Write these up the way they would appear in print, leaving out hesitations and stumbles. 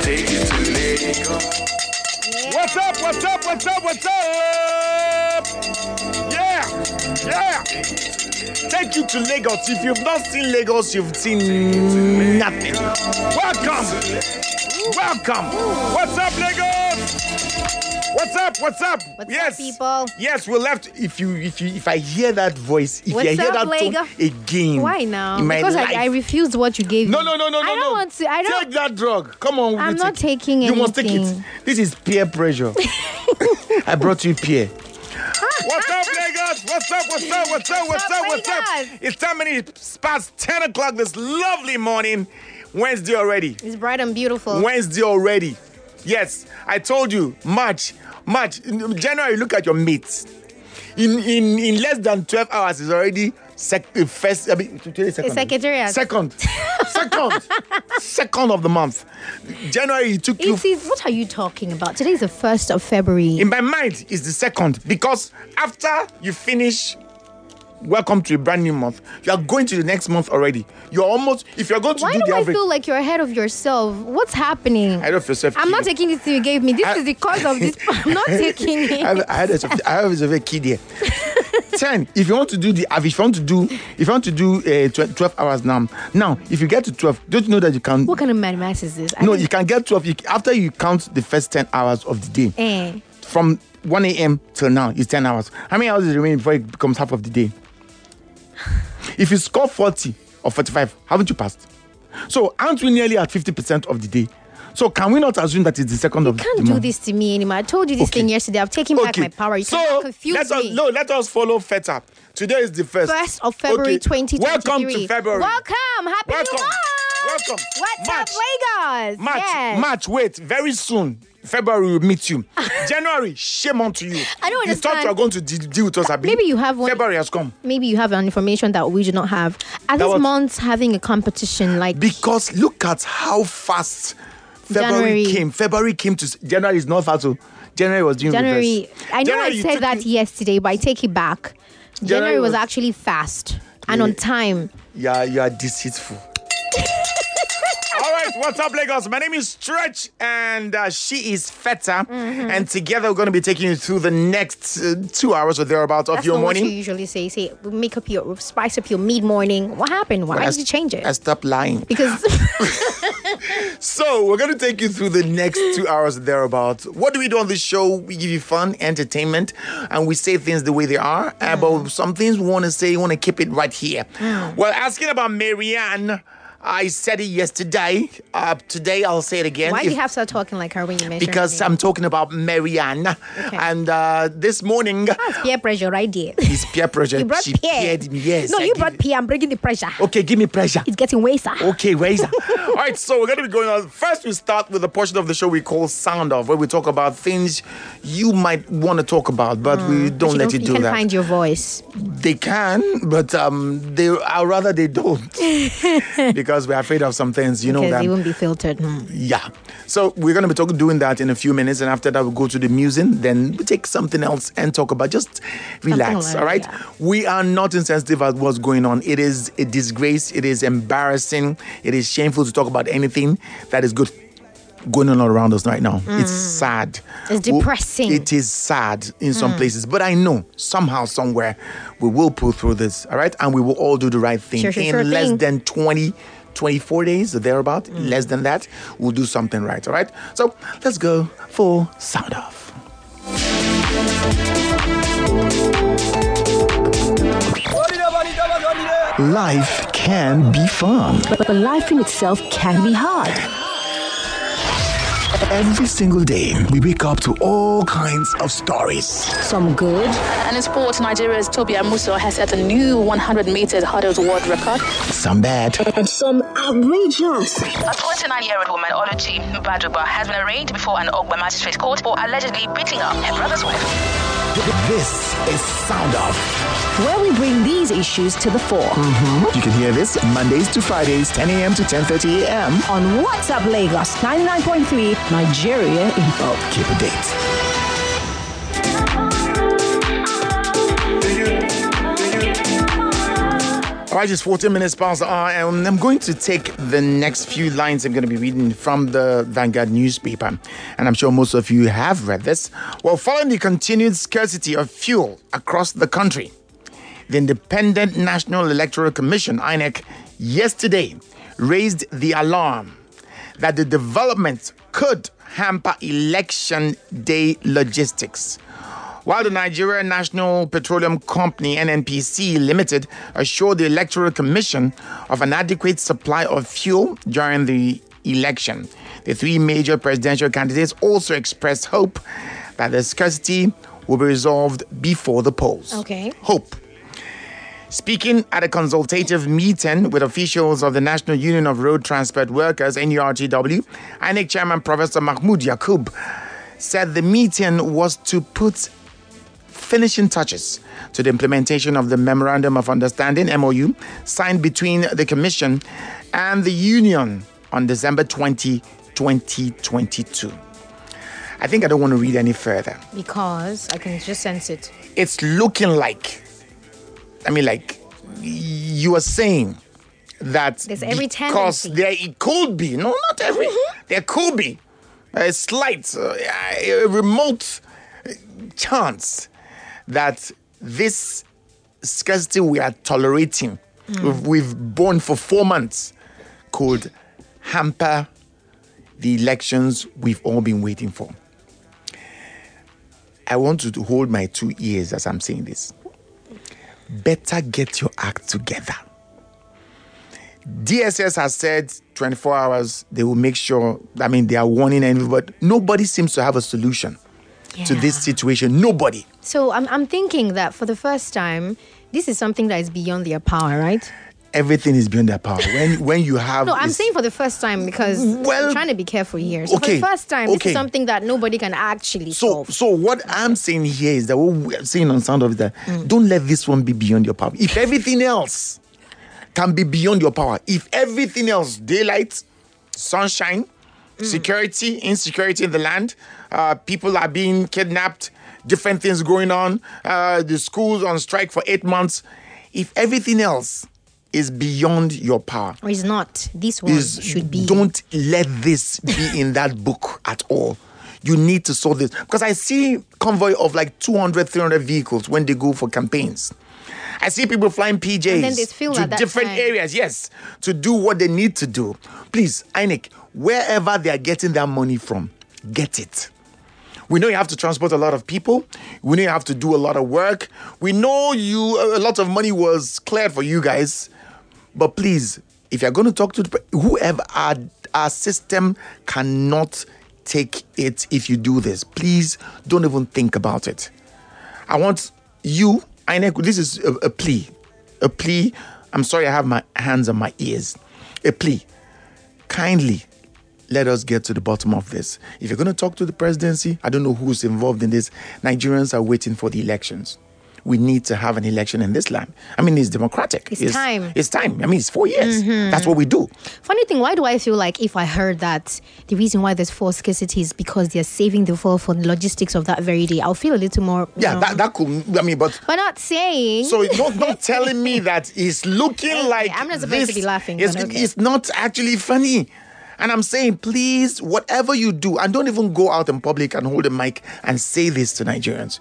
take you to Lagos. What's up? What's up? What's up? What's up? Yeah. Take you to Lagos. If you've not seen Lagos, you've seen nothing. Welcome. What's up, Lagos? What's up? What's up, people? Yes, we left. If I hear that voice, if What's I hear up, that Lagos? tone again. Why now? In my Because life. I refused what you gave me. No. I don't want to. I don't. Take that drug. Come on. I'm not taking You must take it. anything. This is peer pressure. I brought you peer. What's up, Lagos? What's up? Lagos? It's 10 minutes past 10 o'clock this lovely morning. Wednesday already. It's bright and beautiful. Wednesday already. Yes, I told you. March. In January, look at your mates. In less than 12 hours, it's already first. I mean, today is second. Secretariat. Second of the month. January, it took you. What are you talking about? Today is the 1st of February. In my mind, it's the second because after you finish, welcome to a brand new month. You are going to the next month already. You're almost. If you're going to Why do do the I average, feel like you're ahead of yourself? What's happening? ahead of yourself. I'm not taking this thing you gave me. This is the cause of this. I'm not taking it. I have a kid here. 10. If you want to do the average, if you want to do 12 hours now. Now, if you get to 12, don't you know that you can? What kind of mathematics is this? No, you can get 12 after you count the first 10 hours of the day. From 1 a.m. till now, it's 10 hours. How many hours is remaining before it becomes half of the day? If you score 40 or 45, haven't you passed? So aren't we nearly at 50% of the day? So can we not assume that it's the second of the month? You can't do this to me anymore. I told you this thing yesterday. I've taken back my power. You cannot confuse me. Let us follow Feta. Today is the 1st of February 2023. Welcome to February. Happy New Month. Welcome. What's up, Lagos? March, wait. Very soon, February will meet you. January, shame on to you. I don't understand. You thought you were going to deal with us, Abi. Maybe you have one. February has come. Maybe you have an information that we do not have. Are these months having a competition? Because look at how fast February came. February came to January is not fast. So January was doing reverse. I know I said that yesterday, but I take it back. January was actually fast and on time. Yeah, you are deceitful. All right, what's up, Lagos? My name is Stretch, and she is Feta, and together we're going to be taking you through the next 2 hours or thereabouts of your morning. That's what you usually say. Spice up your mid-morning. What happened? Why did you change it? I stopped lying. Because... So we're going to take you through the next 2 hours or thereabouts. What do we do on this show? We give you fun, entertainment, and we say things the way they are. But some things we want to say, we want to keep it right here. Well, asking about Marianne... I said it yesterday. Today I'll say it again. Why do you have to start talking like her when you mention Because I'm talking about Marianne. Okay. And this morning... That's peer pressure right there. It's peer pressure. You brought she peer. Peered me. Yes. No, you brought peer. I'm bringing the pressure. Okay, give me pressure. It's getting waser. Okay, waser. All right, so we're going to be going on. First, we start with a portion of the show we call Sound Off, where we talk about things you might want to talk about, but we don't let you do that. You can find your voice. They can, but I'd rather they don't. Because we're afraid of some things, you know that. Because they won't be filtered. Yeah. So we're going to be doing that in a few minutes, and after that we'll go to the musing, then we take something else and talk about, just relax, all right? Yeah. We are not insensitive at what's going on. It is a disgrace. It is embarrassing. It is shameful to talk about anything that is good going on around us right now. It's sad. It's depressing. It is sad in some places, but I know somehow, somewhere, we will pull through this, all right? And we will all do the right thing. In less than 24 days or thereabout, less than that, we'll do something right, all right? So let's go for Sound Off. Life can be fun. But life in itself can be hard. Every single day, we wake up to all kinds of stories. Some good. And in sports, Nigeria's Toby Amuso has set a new 100 meters hurdles world record. Some bad. And some outrageous. A 29-year-old woman, Oluchi Baduba, has been arraigned before an Ogba magistrate court for allegedly beating up her brother's wife. This is Sound Off, where we bring these issues to the fore. You can hear this Mondays to Fridays, 10 a.m. to 10:30 a.m. on What's Up Lagos 99.3 Nigeria Info. Keep a date. All right, it's 14 minutes past the hour, and I'm going to take the next few lines I'm going to be reading from the Vanguard newspaper. And I'm sure most of you have read this. Well, following the continued scarcity of fuel across the country, the Independent National Electoral Commission, INEC, yesterday raised the alarm that the development could hamper election day logistics. While the Nigerian National Petroleum Company, NNPC Limited, assured the Electoral Commission of an adequate supply of fuel during the election, the three major presidential candidates also expressed hope that the scarcity will be resolved before the polls. Okay. Hope. Speaking at a consultative meeting with officials of the National Union of Road Transport Workers, NURTW, INEC Chairman Professor Mahmoud Yakub said the meeting was to put finishing touches to the implementation of the Memorandum of Understanding, MOU, signed between the Commission and the Union on December 20, 2022. I think I don't want to read any further. Because I can just sense it. It's looking like, you are saying that there's every because tendency. it could be, no, not every, there could be a slight, a remote chance that this scarcity we are tolerating, we've borne for 4 months, could hamper the elections we've all been waiting for. I want you to hold my 2 ears as I'm saying this. Better get your act together. DSS has said 24 hours, they will make sure, they are warning everybody. Nobody seems to have a solution to this situation. Nobody. So I'm thinking that for the first time, this is something that is beyond their power, right? Everything is beyond their power. When you have... No, I'm saying for the first time because I'm trying to be careful here. So for the first time, this is something that nobody can actually solve. So what I'm saying here is that what we're saying on Sound of is that don't let this one be beyond your power. If everything else can be beyond your power, if everything else, daylight, sunshine, security, insecurity in the land, people are being kidnapped, different things going on, the schools on strike for 8 months. If everything else is beyond your power, or is not, this one should be. Don't let this be in that book at all. You need to solve this. Because I see convoy of like 200, 300 vehicles when they go for campaigns. I see people flying PJs and then they feel to different areas, yes, to do what they need to do. Please, INEC, wherever they are getting that money from, get it. We know you have to transport a lot of people. We know you have to do a lot of work. We know a lot of money was cleared for you guys. But please, if you're going to talk to whoever, our system cannot take it if you do this. Please don't even think about it. I want you, INEC, this is a plea. A plea. I'm sorry I have my hands on my ears. A plea. Kindly let us get to the bottom of this. If you're going to talk to the presidency, I don't know who's involved in this. Nigerians are waiting for the elections. We need to have an election in this land. It's democratic. It's time. It's time. It's 4 years. That's what we do. Funny thing, why do I feel like if I heard that the reason why there's fuel scarcity is because they're saving the fuel for the logistics of that very day, I'll feel a little more... Yeah, that could... but... But not saying... So not telling me that it's looking like I'm not supposed to be laughing. It's not actually funny. And I'm saying, please, whatever you do, and don't even go out in public and hold a mic and say this to Nigerians.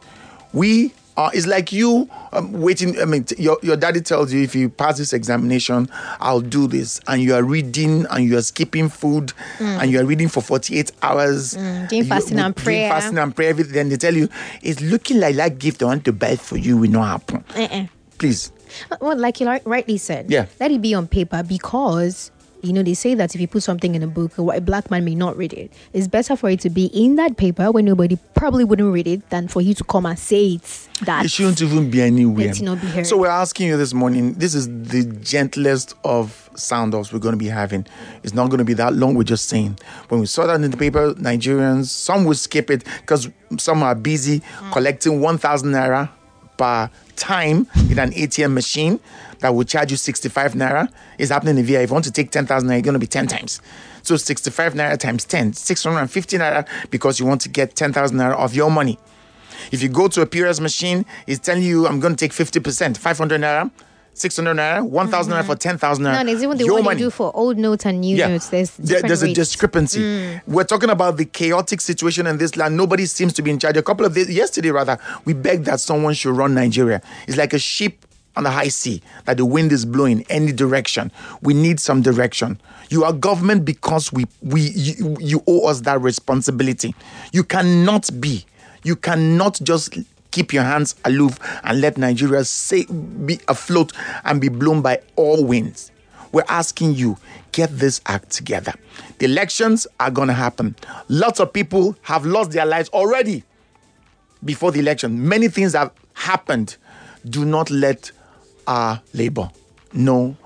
It's like you waiting. Your daddy tells you, if you pass this examination, I'll do this. And you are reading and you are skipping food and you are reading for 48 hours. Doing fasting and prayer. Doing fasting and prayer. Then they tell you, it's looking like that gift I want to buy for you will not happen. Please. Well, like you rightly said, let it be on paper because... they say that if you put something in a book, a black man may not read it. It's better for it to be in that paper where nobody probably wouldn't read it than for you to come and say it's that. It shouldn't even be anywhere. Let it not be heard. So we're asking you this morning, this is the gentlest of sound-offs we're going to be having. It's not going to be that long. We're just saying. When we saw that in the paper, Nigerians, some will skip it because some are busy collecting 1,000 naira per time in an ATM machine that will charge you 65 naira. It's happening in VI. If you want to take 10,000 naira, you're going to be 10 times. So 65 naira times 10, 650 naira because you want to get 10,000 naira of your money. If you go to a POS machine, it's telling you, I'm going to take 50%, 500 naira. 600 naira, 1,000 naira for 10,000 naira. No, it's even the one they do for old notes and new notes. There's a discrepancy. We're talking about the chaotic situation in this land. Nobody seems to be in charge. Yesterday, we begged that someone should run Nigeria. It's like a ship on the high sea, that the wind is blowing any direction. We need some direction. You are government because you owe us that responsibility. You cannot just keep your hands aloof and let Nigeria be afloat and be blown by all winds. We're asking you, get this act together. The elections are going to happen. Lots of people have lost their lives already before the election. Many things have happened. Do not let our labor, no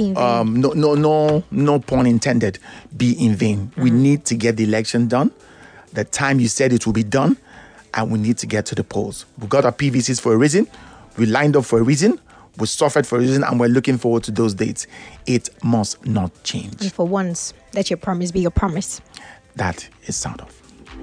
pun intended, be in vain. We need to get the election done. The time you said it will be done. And we need to get to the polls. We got our PVCs for a reason. We lined up for a reason. We suffered for a reason. And we're looking forward to those dates. It must not change. And for once, let your promise be your promise. That is sound off.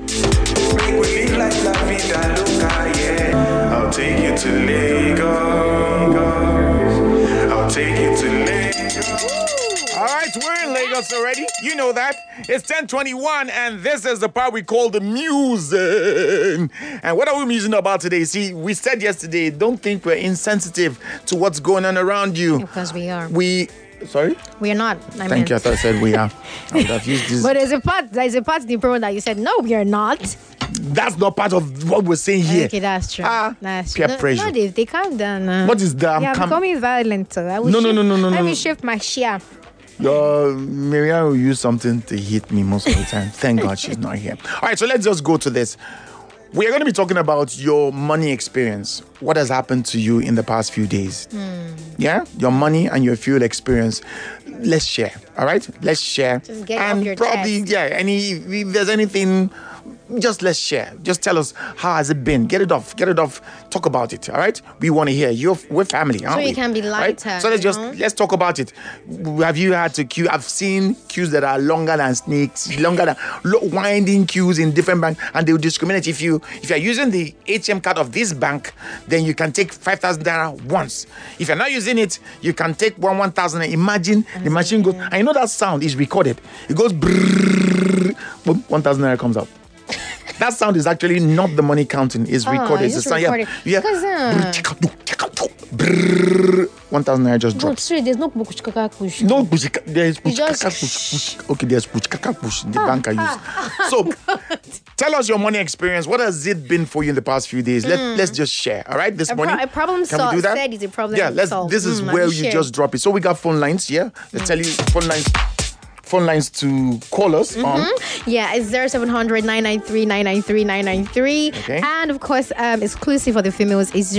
I'll take you to Lagos. I'll take you to Lagos. All right, we're in Lagos already. You know that. It's 10:21, and this is the part we call the musing. And what are we musing about today? See, we said yesterday, don't think we're insensitive to what's going on around you. Because we are. Sorry? We are not. Thank you. I thought I said we are. I would have used this. But there's a part in the program that you said, no, we are not. That's not part of what we're saying here. Okay, that's true. That's peer pressure. No, they calm down. What is that? I'm becoming violent. No. Let me shift my share. Miriam will use something to hit me most of the time. Thank God she's not here. All right, so let's just go to this. We are going to be talking about your money experience. What has happened to you in the past few days? Yeah? Your money and your fuel experience. Let's share. All right? Let's share. Just get off your probably, chest. If there's anything, just let's share. Just tell us, how has it been? Get it off. Talk about it. All right? We want to hear. We're family, aren't we? So you can be lighter. Right? So let's talk about it. Have you had to queue? I've seen queues that are longer than snakes, longer than winding queues in different banks, and they will discriminate. If you're using the ATM card of this bank, then you can take 5,000 naira once. If you're not using it, you can take 1,000. Imagine the machine goes, and you know that sound is recorded. It goes brrrr, 1,000 naira comes out. That sound is actually not the money counting. It's recorded. It's just recorded. Yeah. 1,000 naira just drops. No, there's no push. No push. There's push. Okay, there's push. The bank I use. So, tell us your money experience. What has it been for you in the past few days? Let's just share. All right, this morning. A problem solved. Can we do that? Said is a problem. Yeah. This is where you just drop it. So we got phone lines here. Let's tell you phone lines to call us on. Yeah, it's 0700 993 993 993. Okay. And of course, exclusive for the females is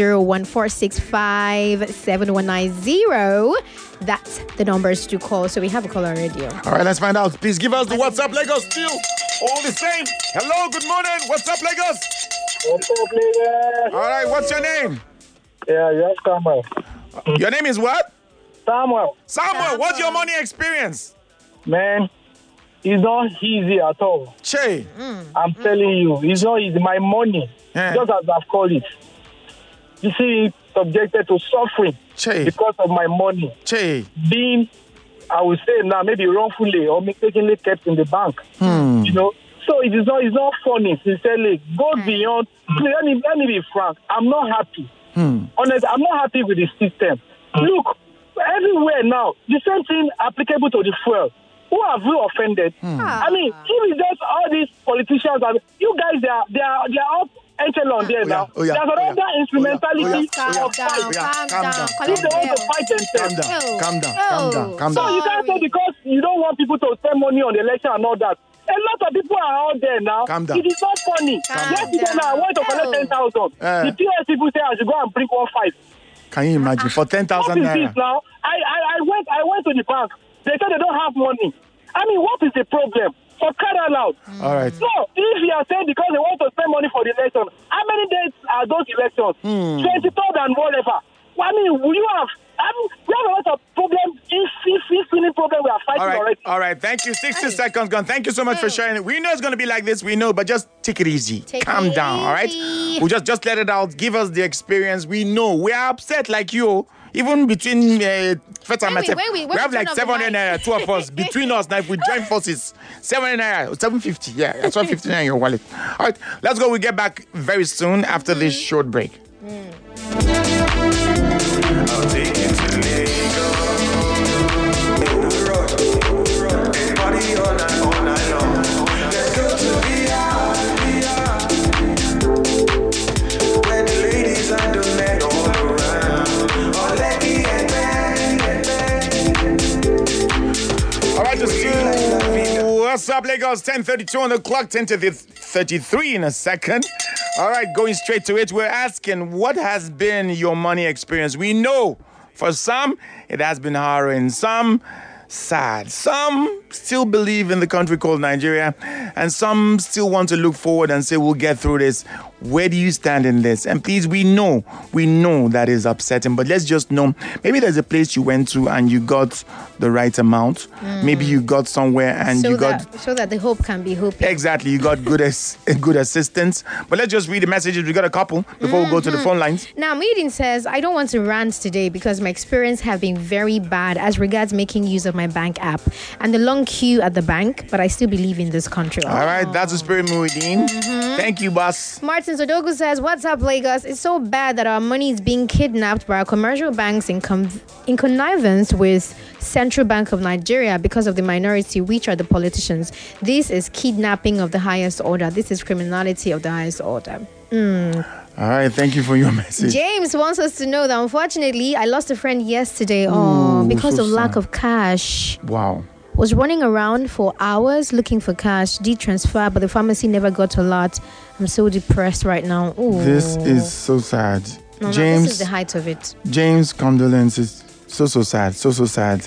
014657190. That's the numbers to call. So we have a call already. All right, let's find out. Please give us the What's Up Lagos still. All the same. Hello, good morning. What's up, Lagos? What's up, Lagos? All right, what's your name? Yeah, yes, Samuel. Your name is what? Samuel, what's your money experience? man, it's not easy at all. Che. I'm telling you, it's not easy. My money, just as I've called it, you see, subjected to suffering because of my money. Being, I would say now, maybe wrongfully or mistakenly kept in the bank. You know, so it's not funny, sincerely. Go beyond. Let me be frank. I'm not happy. Honestly, I'm not happy with the system. Look, everywhere now, the same thing applicable to the fuel. Who have you offended? I mean, if it's just all these politicians, you guys, they are all echelon there now. There's another instrumentality. Calm down. If they want to fight themselves. Calm down. So you can't say because you don't want people to spend money on the election and all that. A lot of people are out there now. Calm down. It is not funny. Yesterday now, I went to collect 10,000. The PS people say I should go and bring 1.5. Can you imagine? For 10,000 naira. What is naira. this now? I went to the bank. They said they don't have money. I mean, what is the problem? For crying out. All right. So, if you are saying because they want to spend money for the election, how many days are those elections? 23rd and whatever. I mean, we have a lot of problems. If problem, we are fighting already. All right. Thank you. 60 seconds gone. Thank you so much for sharing it. We know it's going to be like this. We know, but just take it easy. Calm down. All right. We'll just let it out. Give us the experience. We know we are upset like you. Even between Feta and myself, we have like 700 naira, two of us. Between us now, if we join forces, 700 naira, 750. Yeah, that's 150 naira in your wallet. All right, let's go. We get back very soon after this short break. I'll take you to Lagos. Party all night long. Let's go to VR. Where the ladies and the men all around. All lucky and bang. All right, what's up, Lagos? 10:32 on the clock, 10:33 in a second. All right, going straight to it, we're asking, what has been your money experience? We know for some, it has been harrowing. Some, sad. Some still believe in the country called Nigeria, and some still want to look forward and say, we'll get through this. Where do you stand in this? And please, we know that is upsetting, but let's just know, maybe there's a place you went to and you got the right amount. Maybe you got somewhere and so that the hope can be hoping. Exactly, you got good assistance. But let's just read the messages. We got a couple before we go to the phone lines. Now, Muhyiddin says, I don't want to rant today because my experience have been very bad as regards making use of my bank app and the long queue at the bank, but I still believe in this country. All right, that's the spirit, Muhyiddin. Thank you, boss. Martin Sodogu says, what's up, Lagos? It's so bad that our money is being kidnapped by our commercial banks in connivance with Central Bank of Nigeria because of the minority, which are the politicians. This is kidnapping of the highest order. This is criminality of the highest order. All right, thank you for your message. James wants us to know that unfortunately, I lost a friend yesterday because of lack of cash. Wow. Was running around for hours looking for cash, did transfer, but the pharmacy never got a lot. I'm so depressed right now. Ooh. This is so sad. James, this is the height of it. James, condolences. So sad. So sad.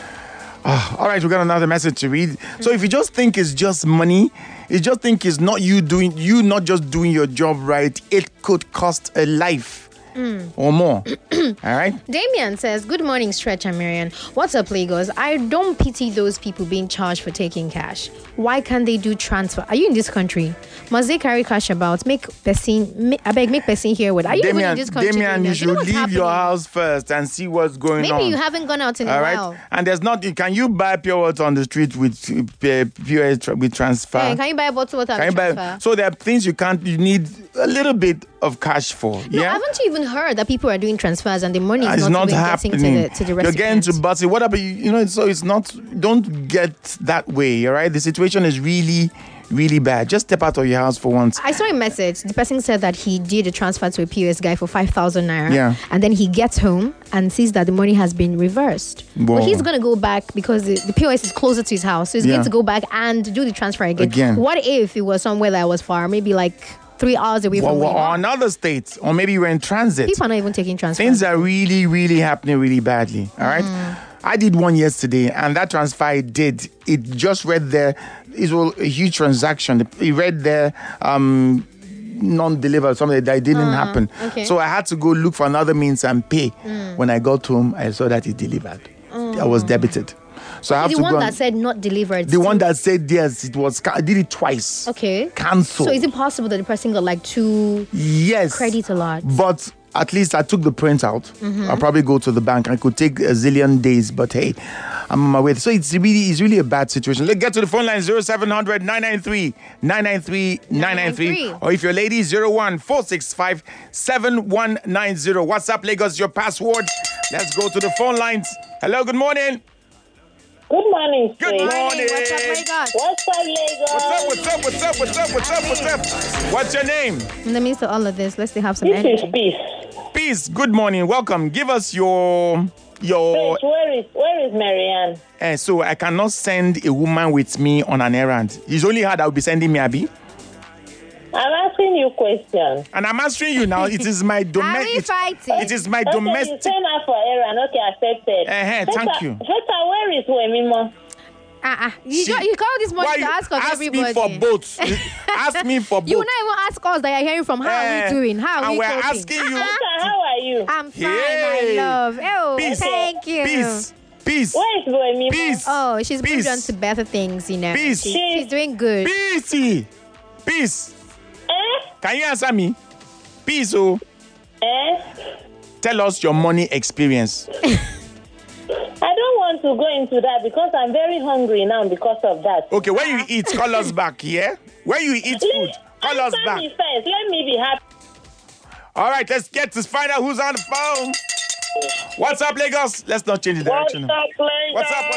All right, we got another message to read. So if you just think it's just money, you just think it's not you not just doing your job right, it could cost a life. Or more. All right. Damien says, good morning, Stretch and Marian. What's up, Lagos? I don't pity those people being charged for taking cash. Why can't they do transfer? Are you in this country? Must they carry cash about? Make person here with. Are you even in this country? Damien, you should leave your house first and see what's going on. Maybe you haven't gone out in a while. And there's not. Can you buy pure water on the street with transfer? Yeah, can you buy a bottle of water and transfer? So there are things you can't. You need a little bit of cash for. No, haven't you even heard that people are doing transfers and the money is not happening to the recipients? You're getting to Butsy. What about you? So it's not. Don't get that way. All right. The situation is really, really bad. Just step out of your house for once. I saw a message. The person said that he did a transfer to a POS guy for 5,000 naira. Yeah. And then he gets home and sees that the money has been reversed. Whoa. Well, he's going to go back because the POS is closer to his house. So he's going to go back and do the transfer again. What if it was somewhere that was far? Maybe like 3 hours away from where you are. Or another state. Or maybe you were in transit. People are not even taking transfer. Things are really, really happening really badly. All right. I did one yesterday, and that transfer I did, it just read there, it was a huge transaction. It read there, non-delivered, something that didn't happen. Okay. So I had to go look for another means and pay. When I got home, I saw that it delivered. I was debited. So I have the to one go that said not delivered. The one that said yes, it was. I did it twice. Okay. Cancelled. So is it possible that the person got like 2 credits a lot? But at least I took the print out. I'll probably go to the bank. I could take a zillion days, but hey, I'm on my way. So it's really a bad situation. Let's get to the phone line 0700 993 993 993. Or if you're lady, 01-465 7190. What's up, Lagos? Your password. Let's go to the phone lines. Hello, good morning. Good morning, Good morning. What's up, Lagos? What's up, Lagos? What's your name? In the midst of all of this, let's still have some This energy. is Peace. Peace, good morning. Welcome. Give us your... Peace, where is Marianne? So I cannot send a woman with me on an errand. It's only her that will be sending me, Abi. I'm asking you questions. And I'm answering you now. It is my domestic. It is my domestic. Okay, you send her for errand. Okay, accepted. Thank you. Feta, where is Wemimo? You call this morning to ask us everybody. Ask me for both. Ask me for both. You will not even ask us that you're hearing from. How are we doing? How are we we're coping? asking you. Feta, how are you? I'm fine, my love. Oh, Peace. thank you. Peace. Where is Wemimo? Peace. Oh, she's moved on to better things, you know. Peace. She's doing good. Peace. Can you answer me? Peace, oh. Tell us your money experience. I don't want to go into that because I'm very hungry now because of that. Okay, when you eat, call us back, yeah? When you eat food, call us back. Me first. Let me be happy. All right, let's find out who's on the phone. What's up, Lagos? Let's not change the direction. What's up, Lagos? What's up?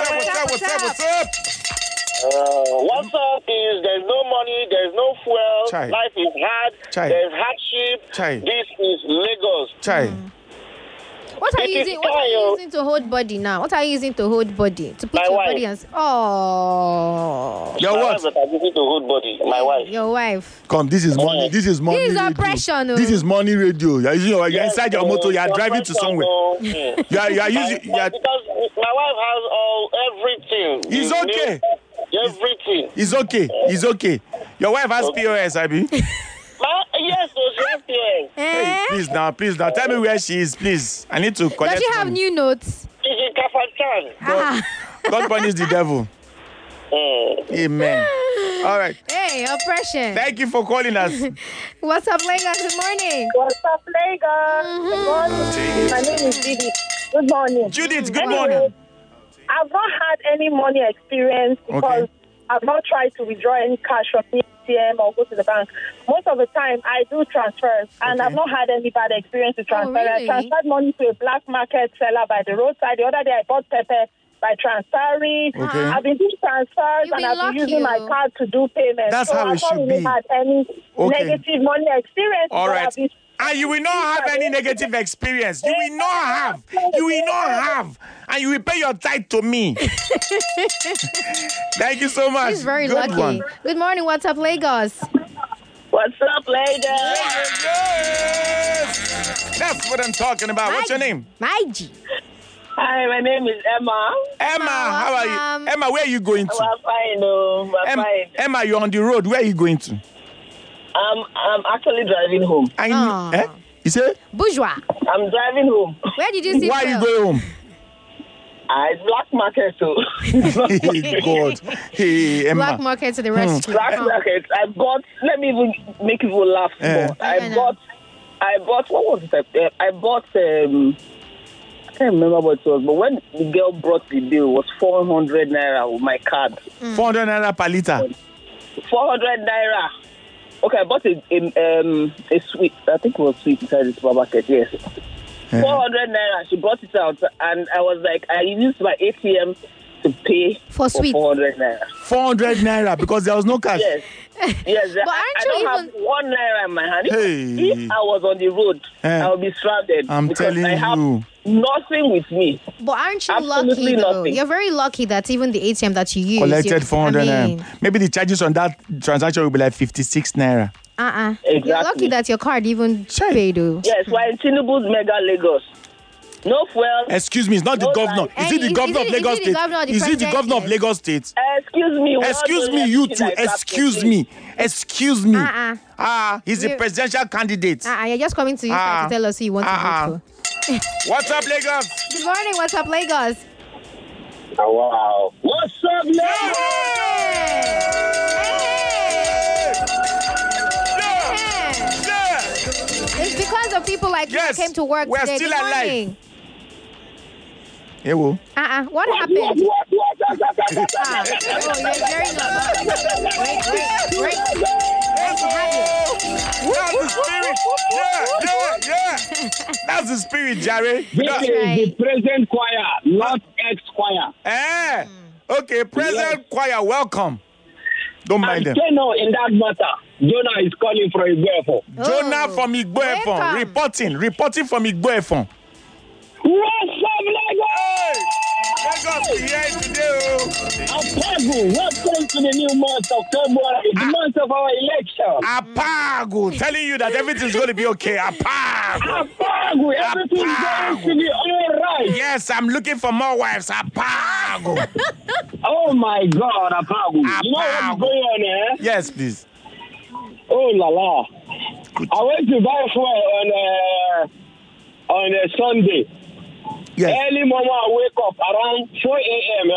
What's up is there's no money, there's no fuel, Chai. Life is hard, Chai. There's hardship. Chai. This is Lagos. Chai. What are you using to hold body now? What are you using to hold body? To put My your wife. body on. Oh. Your My what? wife that I'm using to hold body. My wife. Your wife. Come, this is money. This is money. This is radio. oppression. This is money radio. You're using you're inside your motor. You are driving to somewhere. You are using. Because my wife has everything. It's okay. Everything. It's okay. It's okay. Your wife has POS, Abi. Yes, so she has POS. Hey, please now. Tell me where she is, please. I need to collect. Does she have money. new notes? She's in Kafanchan. God punish the devil. Amen. All right. Hey, oppression. Thank you for calling us. What's up, Lagos? Good morning. What's up, Lagos? Good morning. My name is Judith. Good morning. Judith, good morning. I've not had any money experience because I've not tried to withdraw any cash from the ATM or go to the bank. Most of the time, I do transfers, and I've not had any bad experience with transfer. really? I transferred money to a black market seller by the roadside. The other day, I bought pepper by transferring. Okay. I've been doing transfers, You've and been I've been lucky, using my oh. card to do payments. That's so how it I've not should really be. had any Okay. negative money experience. All but right. I've been- And you will not have any negative experience. You will not have. You will not have. And you will pay your tithe to me. Thank you so much. She's very Good lucky. one. Good morning. What's up, Lagos? What's up, Lagos? Yes. That's what I'm talking about. What's your name? My G. Hi, my name is Emma. Emma, how are you? Emma, where are you going to? I'm fine, I'm fine. Emma, you're on the road. Where are you going to? I'm actually driving home. You say? Bourgeois. I'm driving home. Where did you see? Why are you going home? It's black market, so. Hey, God. Hey, Emma. Black market to the rescue. Black market. I bought. Let me even make you laugh. Eh. More. I bought. What was it? I bought. I can't remember what it was, but when the girl brought the bill, it was 400 naira with my card. 400 naira per liter. 400 naira. Okay, I bought a sweet. I think it was sweet inside the supermarket. Yes. 400 naira. She brought it out, and I was like, I used my ATM to pay for sweet. 400 naira. 400 naira because there was no cash. Yes. Yes. But I don't have 1 naira in my hand. If I was on the road, I would be stranded. I'm telling I have you. nothing with me. But aren't you Absolutely lucky, though? nothing. You're very lucky that even the ATM that you use Collected 400 I mean, naira. Maybe the charges on that transaction will be like 56 naira. Exactly. You're lucky that your card even paid, though. Yes, we're in Tinubu's Mega Lagos. No fuel. Excuse me, it's not the governor. Is it the governor of Lagos State? Is it the governor of Lagos State? Excuse me. Excuse me, you two. Excuse me. Excuse me. He's a presidential candidate. You're just coming to you to tell us who you want to vote for. What's up, Lagos? Good morning. What's up, Lagos? Oh, wow. What's up, Lagos? It's because of people like you who came to work we're today. still Good alive. morning. Hey, whoa. What happened? What? You're very normal. Great. Nice to have you. That's the spirit. Yeah. That's the spirit, Jerry. This is the present choir, not ex-choir. Okay, present choir, welcome. Don't mind them. Know in that matter, Jonah is calling from Igbo. Jonah from Igbo Efon, reporting from Igbo Efon. What's up, Lagos? Lagos, we here today. Apago, welcome to the new month of February, the month of our election. Apago, telling you that everything's going to be okay. Apago, everything's going to be all right. Yes, I'm looking for more wives. Apago. Oh my God, Apago. You know what's going on here? Yes, please. Oh la la. I went to buy fuel on a Sunday. Yes. Early morning, I wake up around 4 a.m.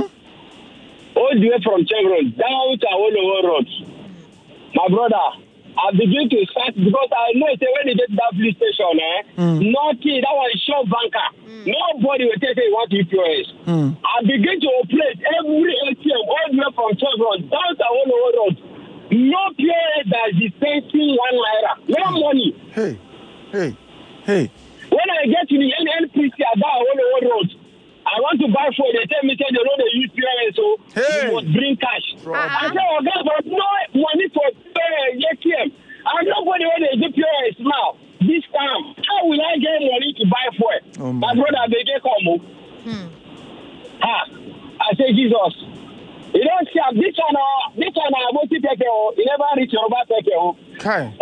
All the way from Chevron down to Awolowo Road. My brother, I I begin to start because I know when they get that police station, nothing, that was a short banker. Nobody will tell you what to POS. I begin to operate every ATM all the way from Chevron down to Awolowo Road. No POS that is dispensing 1 naira. No money. Hey. When I get to the NNPC at that Awolowo Road, I want to buy food. They tell me they don't use POS, so you must bring cash. I say, okay, but no money for ATM. And nobody when they do POS now. This time, how will I get money to buy food? My brother, they get come. I say, Jesus. You don't see this one, I want to take it. You never reach your back take it. Okay.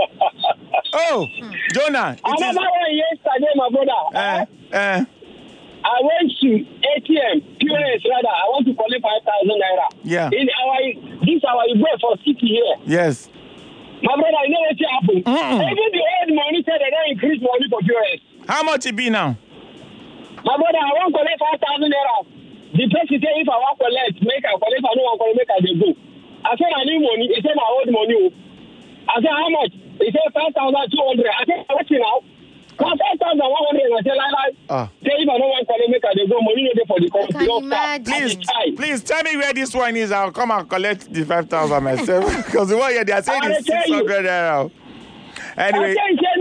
Jonah. Another one yesterday, my brother. I went to ATM, POS rather. I want to collect 5,000 naira. Yeah. In our Igbo for city here. Yes. My brother, you know what happened? Even the old money said they don't increase money for POS. How much it be now? My brother, I want to collect 5,000 naira. The person say if I want to collect, make I collect. I don't want to collect, make I dey go. I said I need money. He said I old money. I said how much? He said 5,200. I said what's it now? 5,100. I said like. Say if I don't want to collect, make I dey go. Money no dey for the company. Please tell me where this one is. I'll come and collect the 5,000 myself. Because the one here they are saying it's 600 naira. Anyway.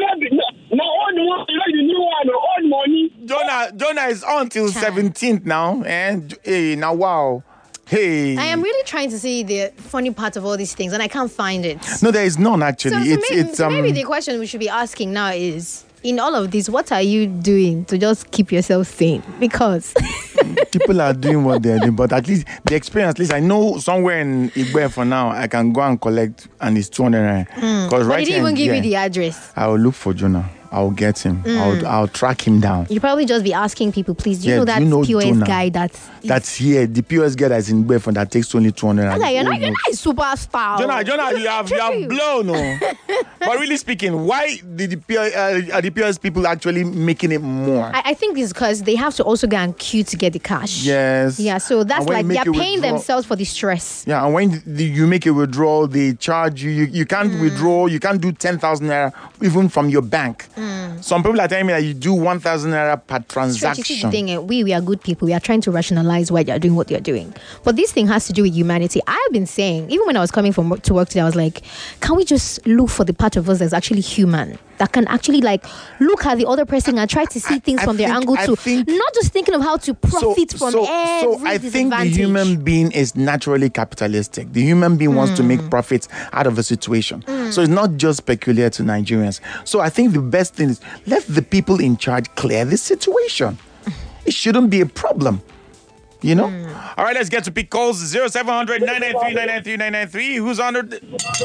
Now old one, the new one, old money. Jonah is on till 17th now, and now wow. Hey. I am really trying to see the funny part of all these things, and I can't find it. No, there is none actually. So maybe the question we should be asking now is, in all of this, what are you doing to just keep yourself sane? Because people are doing what they're doing, but at least the experience, at least I know somewhere in Igbe for now, I can go and collect, and it's 200. But he didn't even give you the address. I will look for Jonah. I'll get him. I'll track him down. You probably just be asking people, please, do you know that POS Jonah, guy that's here? The POS guy that's in Bedford that takes only 200. You're not a superstar. Jonah, you have blown. But really speaking, why did the POS people actually making it more? I think it's because they have to also go and queue to get the cash. Yes. Yeah, so that's like they're paying themselves for the stress. Yeah, and when you make a withdrawal, they charge you. You can't withdraw. You can't do 10,000 naira even from your bank. Some people are telling me that you do 1,000 naira per transaction. You see the thing, we are good people. We are trying to rationalize why you're doing what you're doing. But this thing has to do with humanity. I've been saying, even when I was coming to work today, I was like, can we just look for the part of us that's actually human? That can actually look at the other person and try to see things from their angle too. Not just thinking of how to profit from every So I think the human being is naturally capitalistic. The human being wants to make profits out of a situation. So it's not just peculiar to Nigerians. So I think the best thing is let the people in charge clear this situation. It shouldn't be a problem. You know? All right, let's get to pick calls. 0700 993 993 993. Who's on the...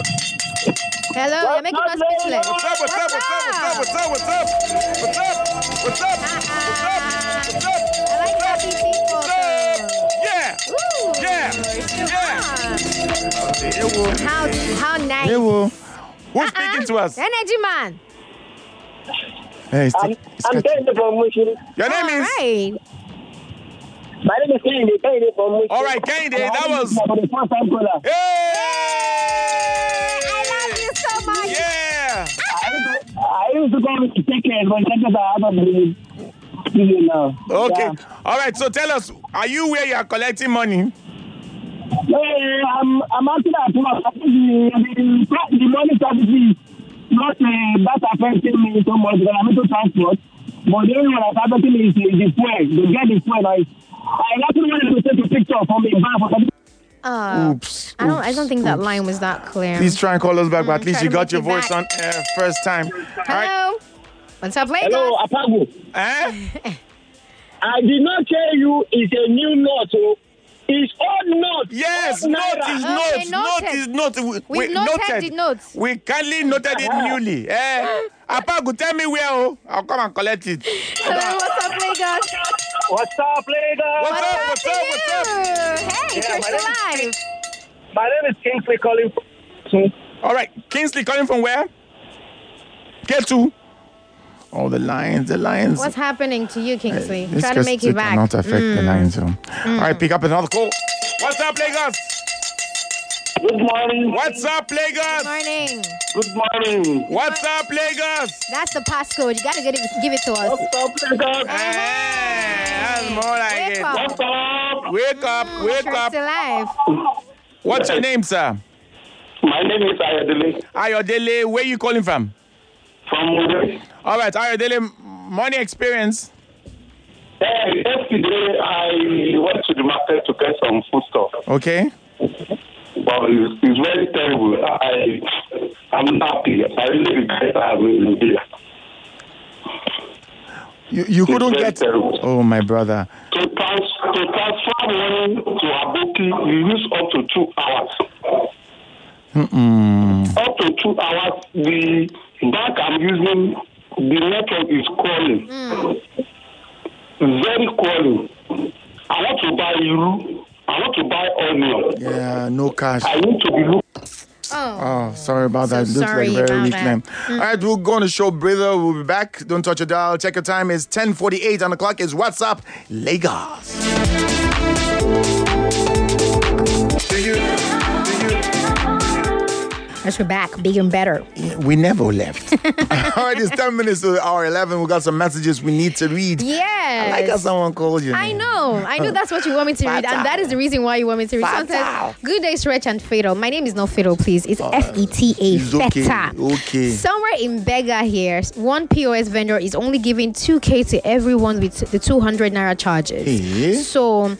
Hello, you're making us speechless. What's up? I like happy people. Yeah. How nice. Who's speaking to us? Energy man. Hey, I'm Kennedy from Mushin. Your name is? Right. My name is Kennedy from Mushin. All right, Kennedy, that was... Hey! I love you so much. Yeah. I used to go to take care, but I don't believe you now. Okay. Yeah. All right, so tell us, are you where you are collecting money? I'm actually at work. The money service not that affecting me so much because I'm into transport. But the only one that's affecting me is the fuel. The get the fuel. I actually wanted to take a picture from the bank. Oops. I don't think that line was that clear. Please try and call us back, but at least you got your voice on air first time. Hello. Right. What's up, Lagos? Hello, Apago. I did not tell you it's a new note. It's old note. Yes, note is okay, note is note. We've noted the notes. We kindly noted it newly. Apago, tell me where. I'll come and collect it. Hello, what's up, Lagos? What's up, Lagos? What's up? Hey, you're still alive. My name is Kingsley calling from... All right, Kingsley calling from where? K2. Oh, the Lions. What's happening to you, Kingsley? Try to make it back. Cannot affect the Lions. All right, pick up another call. What's up, Lagos? Good morning. What's up, Lagos? Good morning. Good morning. What's up, Lagos? That's the passcode. You gotta give it to us. What's up, Lagos? That's more like Wake it. up. What's up? Wake up, wake up. Alive. What's your name, sir? My name is Ayodele. Ayodele, where you calling from? From Mode. All right, Ayodele, money experience. Yesterday, I went to the market to get some food stuff. Okay. But it's very terrible. I'm not happy. I really regret that I'm in Nigeria. You couldn't get... Terrible. Oh, my brother. To transfer money to Aboki, you use up to 2 hours. Up to 2 hours, the bank I'm using, the network is calling. Very calling. I want to buy Iru. I want to buy onion. Yeah, no cash. I need to be looking. Oh, sorry about that. It looks sorry like very weak about name. All right, we'll go on the show, brother. We'll be back. Don't touch your dial. Check your time. It's 10:48 on the clock. It's WhatsApp Lagos. As we're back, big and better. We never left. All right, it's 10 minutes to hour 11. We got some messages we need to read. Yes. I like how someone called you. I know that's what you want me to read, and that is the reason why you want me to read. Sometimes, good day, Stretch and Fatal. My name is not Fatal, please. It's FETA. Feta. Okay. Somewhere in Bega here, one POS vendor is only giving 2K to everyone with the 200 naira charges. Hey. So,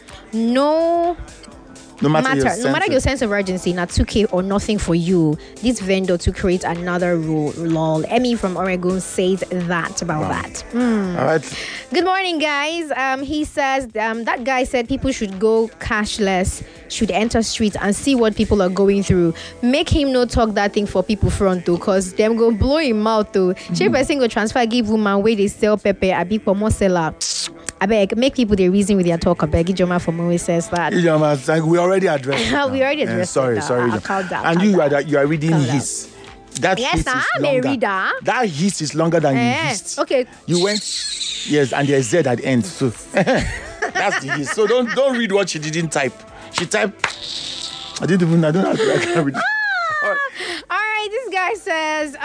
no matter your sense of urgency, not 2K or nothing for you, this vendor to create another rule. Lol. Emmy from Oregon says that about that. All right. Good morning, guys. He says that guy said people should go cashless, should enter streets and see what people are going through. Make him no talk that thing for people front though, cause them go blow him out though. Person go transfer give woman where they sell pepper a big for more seller. I beg, make people the reason with their talk. I beg, Ijoma from always says that. Ijoma, we already addressed it. We already addressed sorry, it. Sorry. And you are reading his. That yes, I'm a reader. That his is longer than you his. Okay. You went, yes, and there's Z at the end. So that's the his. So don't read what she didn't type. She typed. I don't have to. I can't read. All right. This guy says,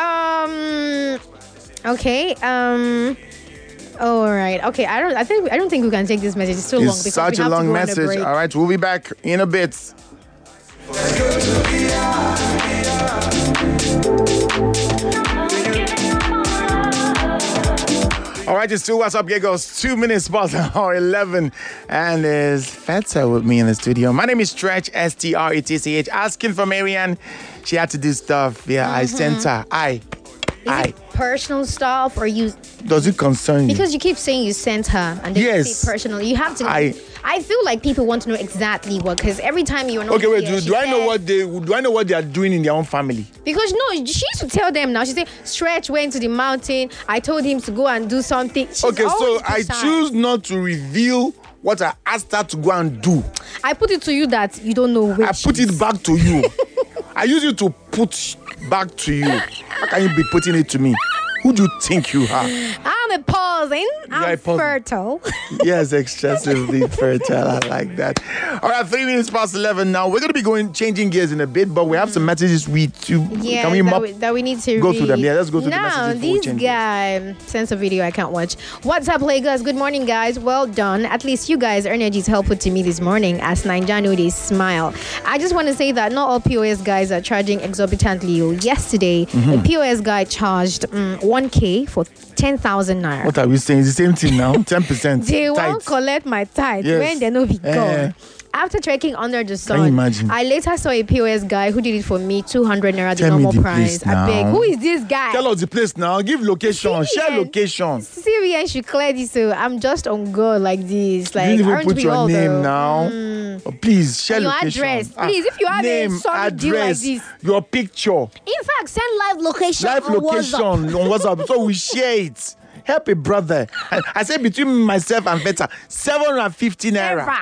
okay, all right. Okay. I don't think we can take this message. It's too long because such we have a long to go message. On a break. All right, we'll be back in a bit. All right, it's still WhatsApp Giggles, 2 minutes past hour 11, and there's Feta with me in the studio. My name is Stretch, STRETCH. Asking for Marianne, she had to do stuff. Yeah, I sent her. Is it personal stuff or you? Does it concern you? Because you keep saying you sent her and then you say personal. You have to. I feel like people want to know exactly what, because every time you're not. Okay, wait. Do I know what they are doing in their own family? Because no, she used to tell them now. She said, Stretch went to the mountain. I told him to go and do something. Okay, so I choose not to reveal what I asked her to go and do. I put it to you that you don't know which. I put it back to you. I use it to put back to you. How can you be putting it to me? Who do you think you are? I'm a pausing. I'm fertile. Yes, excessively fertile. I like that. All right, 3 minutes past 11 now. We're going to be changing gears in a bit, but we have some messages can we that we need to go read. through them? Yeah, let's go through the messages. Now, this guy sends a video I can't watch. What's up, Lagos? Good morning, guys. Well done. At least you guys' energy is helpful to me this morning. As Naijano, they smile. I just want to say that not all POS guys are charging exorbitantly. Yesterday, a POS guy charged 1K for 10,000 naira. What are we saying? It's the same thing now. 10%. They won't collect my tithe when they know be gone. After trekking under the sun, can you imagine? I later saw a POS guy who did it for me, 200 naira, the normal price. I beg, who is this guy? Tell us the place now. Give location. CBN. Share location. CBN should clear this. So I'm just on God like this. Like, you didn't even put your name now. Oh, please share your location. Address. Please, if you have name, a solid deal like this, your picture. In fact, send live location. Live location on WhatsApp. So we share it. Help a brother. I said between myself and Feta, 750 naira.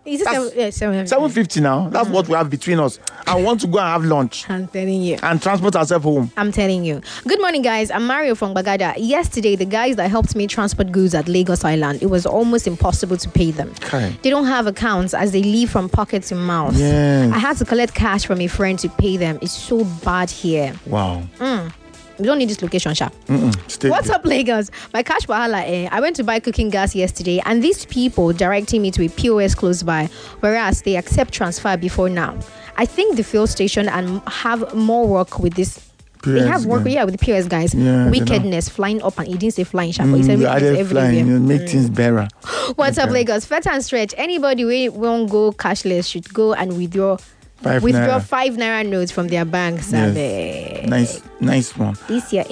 Is it 750 now? That's what we have between us. I want to go and have lunch. I'm telling you. And transport ourselves home. I'm telling you. Good morning, guys. I'm Mario from Bagada. Yesterday, the guys that helped me transport goods at Lagos Island, it was almost impossible to pay them. Okay. They don't have accounts as they live from pocket to mouth. Yes. I had to collect cash from a friend to pay them. It's so bad here. Wow. We don't need this location, sharp. What's up, Lagos? My cash wahala. I went to buy cooking gas yesterday, and these people directing me to a POS close by, whereas they accept transfer before now. I think the fuel station and have more work with this. POS, they have work, with the POS guys. Yeah, wickedness flying up, and he didn't say flying, sharp. He said flying. You make things better. What's up, Lagos? Fat and stretch. Anybody who won't go cashless should go and withdraw 5 Naira notes from their banks. Yes. Nice one. This year.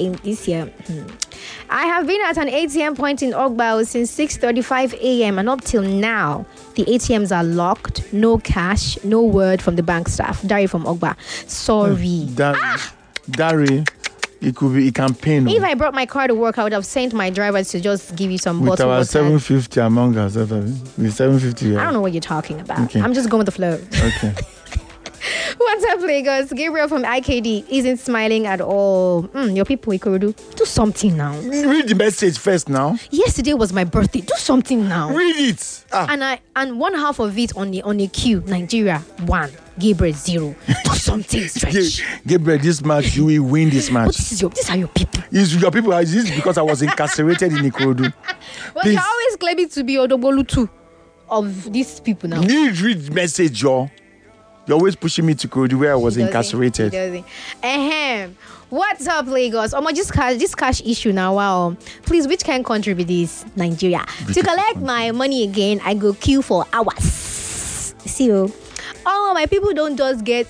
I have been at an ATM point in Ogbao since 6:35 a.m. and up till now, the ATMs are locked. No cash, no word from the bank staff. Dari from Ogba. Sorry. Dari. It can pain. If I brought my car to work, I would have sent my driver to just give you some with bottle our 750 among us. With 750. I don't know what you're talking about. Okay. I'm just going with the flow. Okay. What's up, Lagos? Gabriel from IKD isn't smiling at all. Your people, Ikorodu, do something now. Read the message first now. Yesterday was my birthday. Do something now. Read it. And one half of it on the queue. Nigeria 1, Gabriel 0. Do something, stretch. Gabriel, this match you will win this match. But these are your people. It's your people. Is this because I was incarcerated in Ikorodu? Well, you're always claiming to be Odobolu too of these people now. Read the message, y'all. You're always pushing me to Ikorodu where I was incarcerated. What's up, Lagos? This cash issue now. Wow. Please, which kind of country be this? Nigeria. To collect my money again, I go queue for hours. See you. All my people don't just get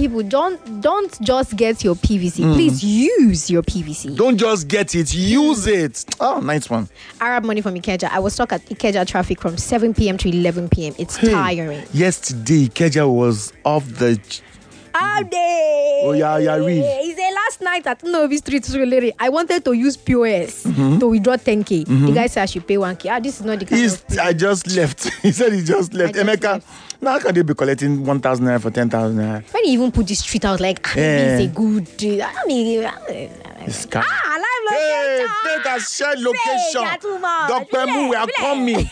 your PVC. Please use your PVC. Don't just get it, use it. Oh, nice one. Arab money from Ikeja. I was stuck at Ikeja traffic from 7 p.m. to 11 p.m. It's tiring. Yesterday, Ikeja was off the... All day. Oh, yeah, read. He said last night at Novi Street, I wanted to use POS to withdraw 10K. The guy said I should pay 1K. This is not the kind of thing. I just left. He said he just left. Emeka, now how can they be collecting 1,000 naira for 10,000 naira? When he even put this street out, like, this is a good day. I mean, live location. Faith has shared location. Dr. Mu, we are coming.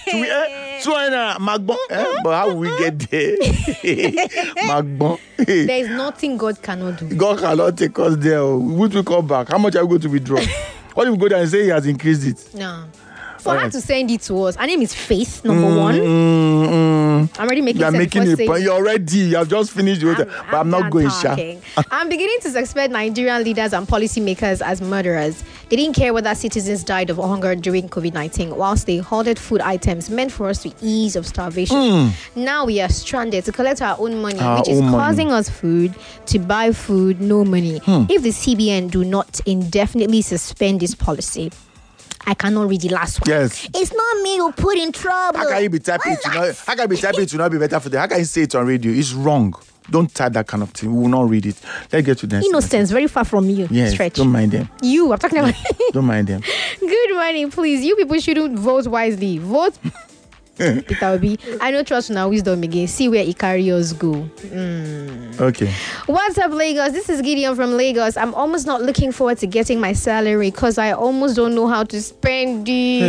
But how will we get there? Magbon. There is nothing God cannot do. God cannot take us there. Would we come back? How much are we going to withdraw? What if we go there and say he has increased it? No. For her to send it to us, her name is Faith, number one. I'm already making sense. You're making a point. You're ready. You have just finished with it. But I'm not going, Sha. I'm beginning to suspect Nigerian leaders and policymakers as murderers. They didn't care whether citizens died of hunger during COVID-19, whilst they hoarded food items meant for us to ease of starvation. Now we are stranded to collect our own money, which is causing us to buy food, no money. If the CBN do not indefinitely suspend this policy, I cannot read the last one. Yes. It's not me who put in trouble. How can you be typing it to not be better for them? How can you say it on radio? It's wrong. Don't type that kind of thing. We will not read it. Let's get to the next. Innocence, very far from you. Yes, Stretch. Don't mind them. I'm talking about. Don't mind them. Good morning, please. You people shouldn't vote wisely. Vote Peter Obi. I don't trust now wisdom again. See where Icarios go. Okay. What's up, Lagos? This is Gideon from Lagos. I'm almost not looking forward to getting my salary because I almost don't know how to spend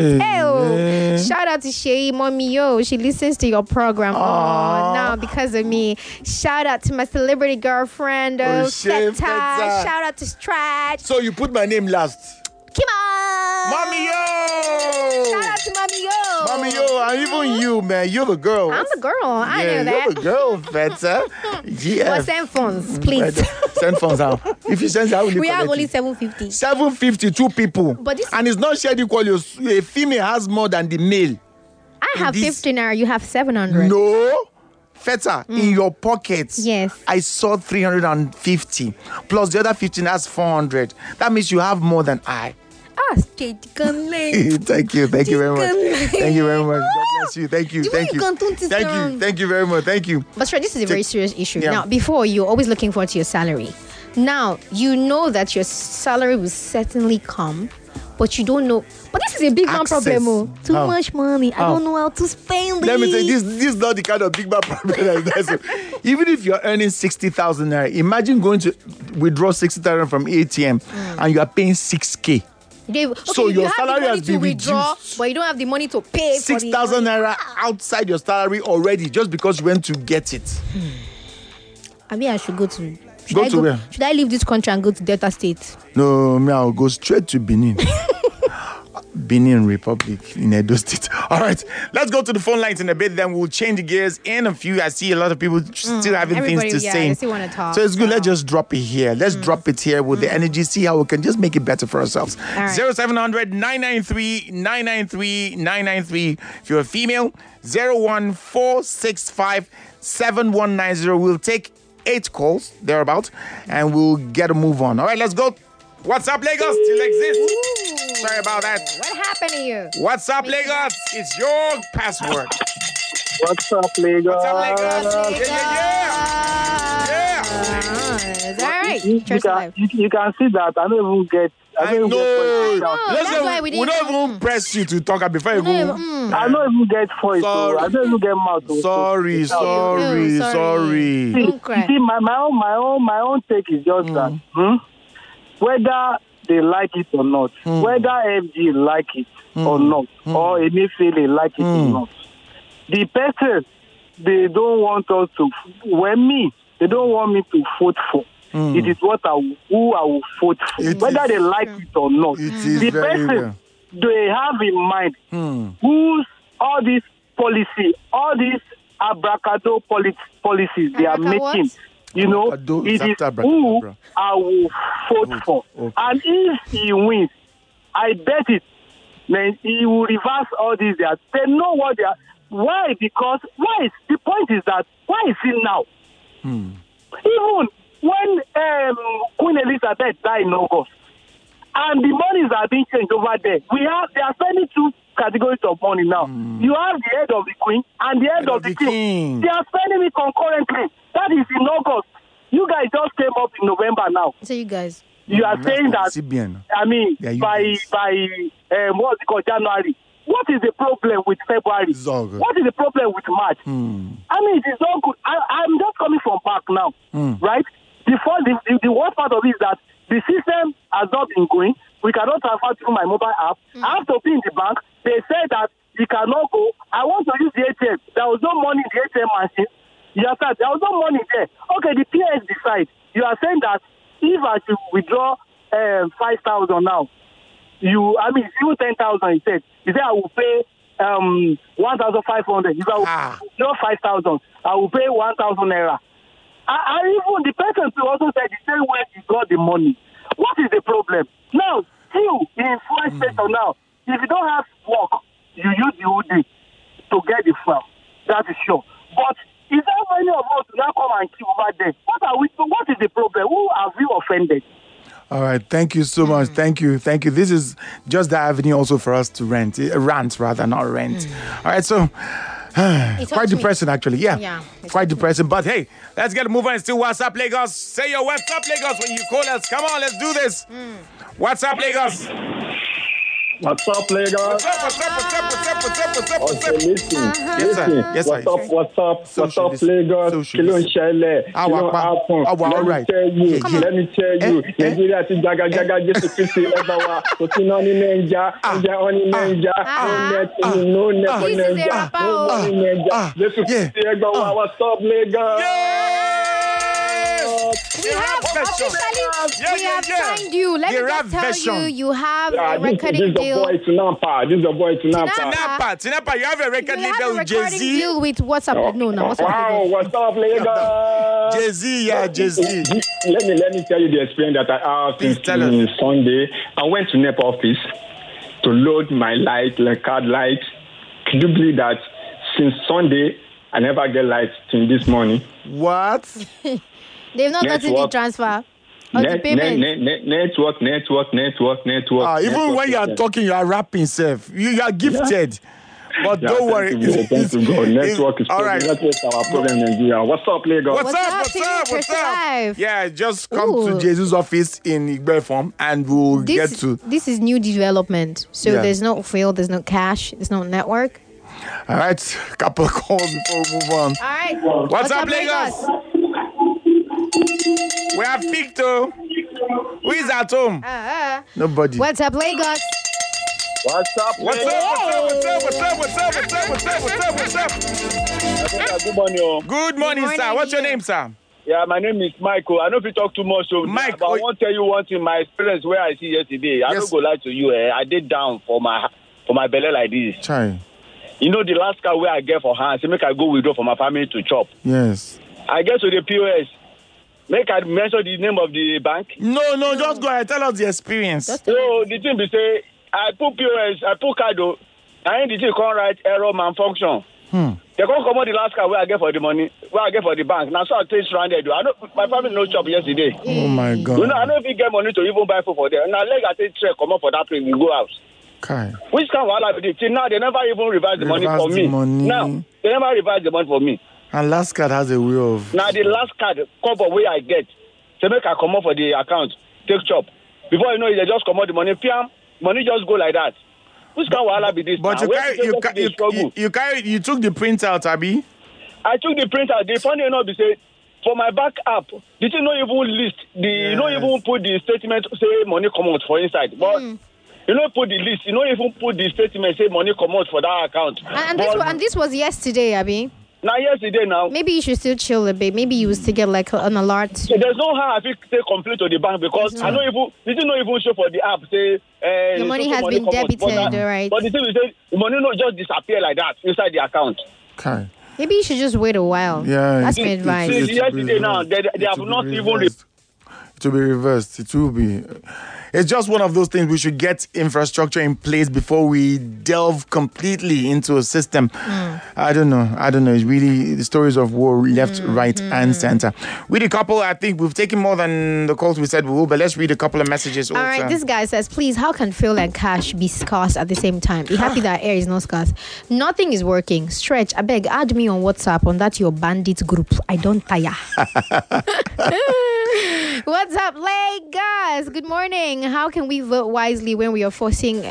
it. Shout out to Shay, mommy, yo. She listens to your program. Now because of me. Shout out to my celebrity girlfriend, Feta. Shout out to Stratch. So you put my name last. Kima! Mommy, yo! Shout out to Mommy, yo! Mommy, yo, and even you, man. You're the girl. I'm the girl. I know that. You're the girl, Feta. Yeah. Well, send funds, please. Send funds out. If you send, how will you We have only it? 750. 752 people. And it's not shared equally. A female has more than the male. I have 50 naira. You have 700. No. Feta, in your pockets, yes, I saw 350. Plus the other 15, that's 400. That means you have more than I. Thank you. Thank you very much. Thank you very much. God bless you. Thank you very much. Thank you. But sure, this is a very serious issue. Yeah. Now, before, you're always looking forward to your salary. Now, you know that your salary will certainly come, but you don't know. But this is a big man problem. Too much money. I don't know how to spend it. Let me tell you, this is not the kind of big man problem that is there. So, even if you're earning 60,000 naira, imagine going to withdraw 60,000 from ATM and you are paying 6K. So your salary has been reduced, but you don't have the money to pay 6,000 naira outside your salary already, just because you went to get it. I mean, I should go to. Where? Should I leave this country and go to Delta State? No, I'll go straight to Benin. Benin Republic in Edo State. All right, let's go to the phone lines in a bit. Then we'll change gears in a few. I see a lot of people still having things to say. They still want to talk. So it's good. Let's just drop it here. Let's drop it here with the energy. See how we can just make it better for ourselves. Right. 0700 993 993 993. If you're a female, 01465 7190. We'll take 8 calls thereabout, and we'll get a move on. All right, let's go. What's up, Lagos? Still exists. Sorry about that. What happened to you? What's up, Lagos? It's your password. What's up, Lagos? What's up, Lagos? Yeah. All right. You can see that I don't even get. I know. Listen, we don't even press you to talk before you go. I don't even get voice. I don't even get mouth. Sorry. See, my own take is just that. Whether they like it or not, whether FG like it or not, or Emefiele like it or not, the person they don't want us to. They don't want me to vote for. It is who I will vote for, whether they like it or not. The person they have in mind, who's all this policy, all these abracadabra policies they are making. You know, it is who I will vote for. Okay. And if he wins, I bet it, then he will reverse all these. They know what they are. Why? Because the point is that why is it now? Even when Queen Elizabeth died in August, and the monies are being changed over there, they are spending 2 categories of money now. You have the head of the Queen and the head of the King. They are spending it concurrently. That is in August. You guys just came up in November now. So you guys, you are saying that. I mean, by what's it called, January. What is the problem with February? What is the problem with March? I mean, it is all good. I'm just coming from back now, right? The worst part of it is that the system has not been going. We cannot transfer through my mobile app. I have to be in the bank. They say that you cannot go. I want to use the ATM. There was no money in the ATM machine. Yes, sir. There was no money there. Okay, the PS decide. You are saying that if I should withdraw 5,000 now, it's even 10,000. He said I will pay 1,500. If I will withdraw 5,000, I will pay 1,000 naira. I even the person also said the same way he got the money. What is the problem? Now, you in foreign sector now, if you don't have work, you use the whole day to get the farm. That is sure. But is there any of us now come and keep over there? What is the problem? Who have you offended? All right, thank you so much. Thank you. This is just the avenue also for us to rant rather, not rent. All right, so quite depressing actually. Yeah, quite depressing. But hey, let's get a move on. It's still What's Up Lagos. Say your What's Up Lagos when you call us. Come on, let's do this. What's up, Lagos? What's up, Lagos? What's up? Listen. Yes, sir. What's up, Lagos? Kilo Nshele. Kilo happen. Let me tell you. Nigeria ti jaga Jesu Christi ebawa. Kotino ni Ninja. No Ninja. Jesu Christi ebawa. What's up, Lagos? We have signed you. Let me just tell you, you have a recording deal. This is the boy Tinapa. Tinapa, you have a record label with Jay-Z. Deal with what's up? What's up? Wow, what's up, Lagos? Jay-Z. Let me tell you the experience that I had since Sunday. I went to NEP office to load my card light. Could you believe that since Sunday, I never get light till this morning? What? They've not gotten the transfer. Network. Even when you are talking, you are rapping, Seth. You are gifted. But don't worry. Thank you, God. Network is all right. Network is our problem in Nigeria. What's up, Lagos? What's up? Yeah, just come to Jesus' office in Igbe Farm and we'll get to... This is new development. So there's no field, there's no cash, there's no network. All right, couple of calls before we move on. All right. What's up, Lagos? We have Victor. Who is at home? Nobody. What's up, Lagos? What's up? Good morning. Good morning, sir. What's your name, sir? Yeah, my name is Michael. I know if you talk too much, so Mike, but I want to tell you one thing. My experience where I see yesterday. I don't go lie to you. I did down for my belly like this. Try. You know the last car where I get for hands, make I go withdraw for my family to chop. Yes. I get to the POS. Make I mention the name of the bank. No, just go ahead. Tell us the experience. So the thing be say, I put POS, I put card. I ain't the thing can't write error malfunction. They can't come out the last car where I get for the money, where I get for the bank. Now so I take stranded. I know my family no chop yesterday. Oh my God. You know, I don't even get money to even buy food for them. Now like I take trek come up for that place, we go out. Okay. Which kind of wahala be this? Till now they never even revise the money for me. Now they never revise the money for me. And last card has a way of. Now the last card cover where I get, so make I come up for the account, take chop. Before you know it, they just come out the money. Piam, money just go like that. Which kind of wahala be this? But you took the printout, Abi. I took the printout. The funny enough, they say for my back app, did you not even list the? You not even put the statement say money come out for inside, but. You don't put the list. You don't even put the statement say money come out for that account. And this was yesterday, Abi. Now yesterday now. Maybe you should still chill a bit. Maybe you will still get like an alert. So there's no how I take complaint to the bank because I know even did you not even show for the app say your money has been debited, right? But the thing is say the money not just disappear like that inside the account. Okay. Maybe you should just wait a while. Yeah. That's my advice. Yesterday now they have not even. To be reversed. It will be. It's just one of those things. We should get infrastructure in place before we delve completely into a system. I don't know. It's really the stories of war left, right, and center. With a couple, I think we've taken more than the calls we said we will, but let's read a couple of messages. All right, this guy says, please, how can fuel and cash be scarce at the same time? Be happy that air is not scarce. Nothing is working. Stretch, I beg, add me on WhatsApp on that your bandit group. I don't tire. What's up, Lagos? Good morning. How can we vote wisely when they are forcing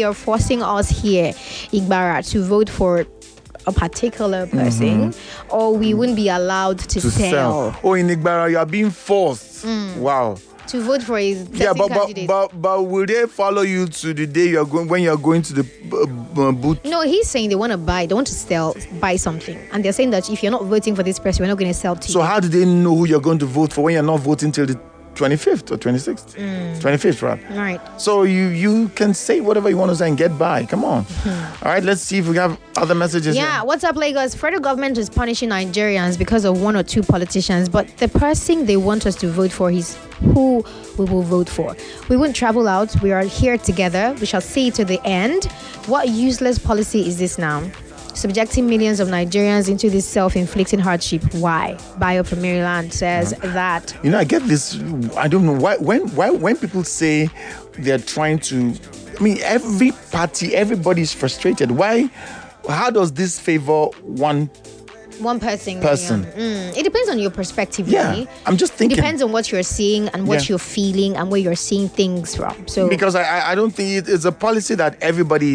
us here, Igbara, to vote for a particular person, or we wouldn't be allowed to sell? Oh, in Igbara, you are being forced. Wow. To vote for a candidate. But will they follow you to the day when you're going to the booth? No, he's saying they want to buy, they want to buy something, and they're saying that if you're not voting for this person, we're not going to sell to you. So how do they know who you're going to vote for when you're not voting till the 25th or 26th? 25th, right? Right. So you can say whatever you want to say and get by. Come on. All right, let's see if we have other messages. Yeah, what's up, Lagos? Federal government is punishing Nigerians because of one or two politicians, but the person they want us to vote for is who we will vote for. We won't travel out. We are here together. We shall see to the end. What useless policy is this now? Subjecting millions of Nigerians into this self-inflicting hardship. Why? Bio from Maryland says that. You know, I get this. I don't know why. When people say they're trying to, I mean, every party, everybody's frustrated. Why? How does this favor one person? It depends on your perspective, really. Yeah, I'm just thinking. It depends on what you're seeing and what you're feeling and where you're seeing things from. So because I don't think it's a policy that everybody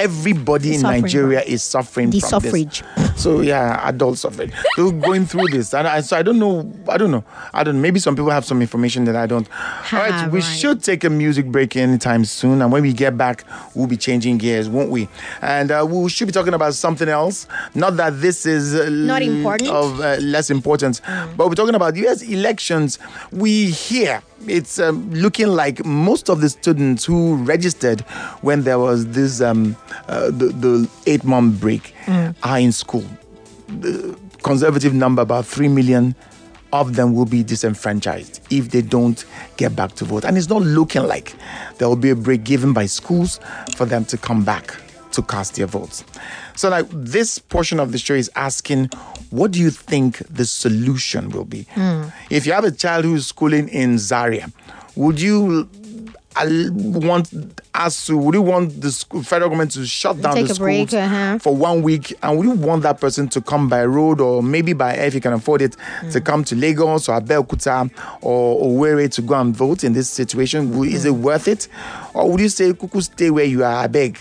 in Nigeria is suffering the from. Suffrage. So yeah, adult suffrage. So going through this, so I don't know. Maybe some people have some information that I don't. All right, we should take a music break anytime soon, and when we get back, we'll be changing gears, won't we? And we should be talking about something else. Not that this is not important, of less importance, but we're talking about U.S. elections. We hear it's looking like most of the students who registered when there was this the 8-month break are in school. The conservative number, about 3 million of them, will be disenfranchised if they don't get back to vote. And it's not looking like there will be a break given by schools for them to come back to cast their votes. So like this portion of the show is asking, what do you think the solution will be? If you have a child who's schooling in Zaria, would you want ASUU, would you want the federal government to shut down the schools for 1 week? And would you want that person to come by road or maybe by air if you can afford it, to come to Lagos or Abeokuta or Owerri to go and vote in this situation? Is it worth it? Or would you say, Kuku, stay where you are, I beg?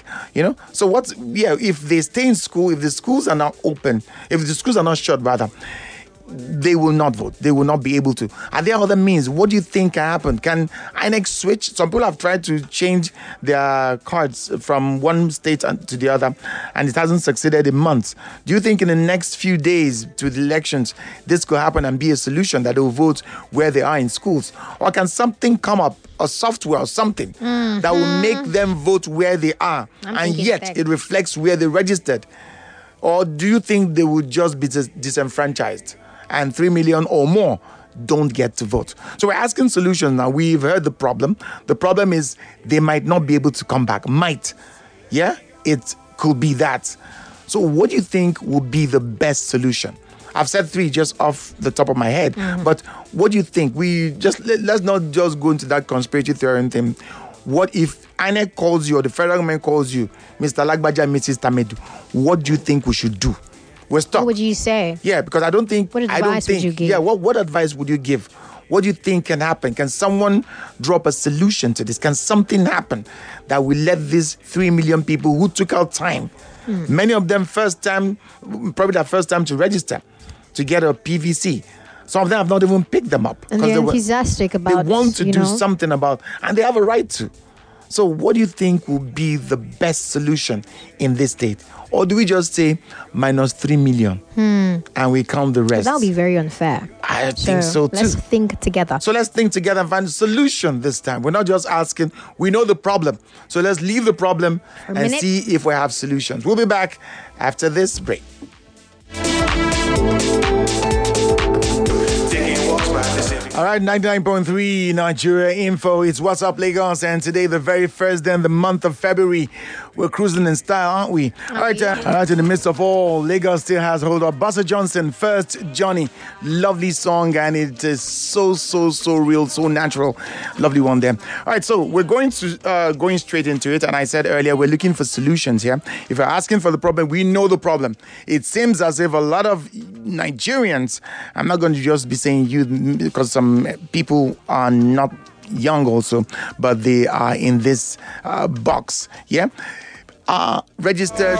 So if they stay in school, if the schools are not open, if the schools are not shut, rather, they will not vote. They will not be able to. Are there other means? What do you think can happen? Can INEC switch? Some people have tried to change their cards from one state to the other, and it hasn't succeeded in months. Do you think in the next few days to the elections, this could happen and be a solution that they will vote where they are in schools? Or can something come up, a software or something, that will make them vote where they are, and yet it reflects where they registered? Or do you think they would just be disenfranchised? And 3 million or more don't get to vote. So we're asking solutions now. We've heard the problem. The problem is they might not be able to come back. Might. Yeah? It could be that. So what do you think would be the best solution? I've said 3 just off the top of my head. But what do you think? Let's not just go into that conspiracy theory thing. What if INEC calls you or the federal government calls you, Mr. Lagbaja, Mrs. Tamedu? What do you think we should do? We're stuck. What would you say? Yeah, because I don't think... What advice would you give? Yeah, what advice would you give? What do you think can happen? Can someone drop a solution to this? Can something happen that will let these 3 million people who took out time, many of them probably their first time to register, to get a PVC. Some of them have not even picked them up. And they're enthusiastic about... They want to do something about... And they have a right to. So what do you think will be the best solution in this state? Or do we just say minus 3 million and we count the rest? That would be very unfair. I think so too. Let's think together. So let's think together and find a solution this time. We're not just asking. We know the problem. So let's leave the problem and see if we have solutions. We'll be back after this break. All right, 99.3 Nigeria Info. It's What's Up Lagos, and today the very first day in the month of February. We're cruising in style, aren't we? All right, in the midst of all, Lagos still has hold of Buster Johnson, First Johnny. Lovely song, and it is so real, so natural. Lovely one there. All right, so we're going straight into it, and I said earlier we're looking for solutions here. If you're asking for the problem, we know the problem. It seems as if a lot of Nigerians, I'm not going to just be saying you because some people are not young also, but they are in this box, yeah? Registered.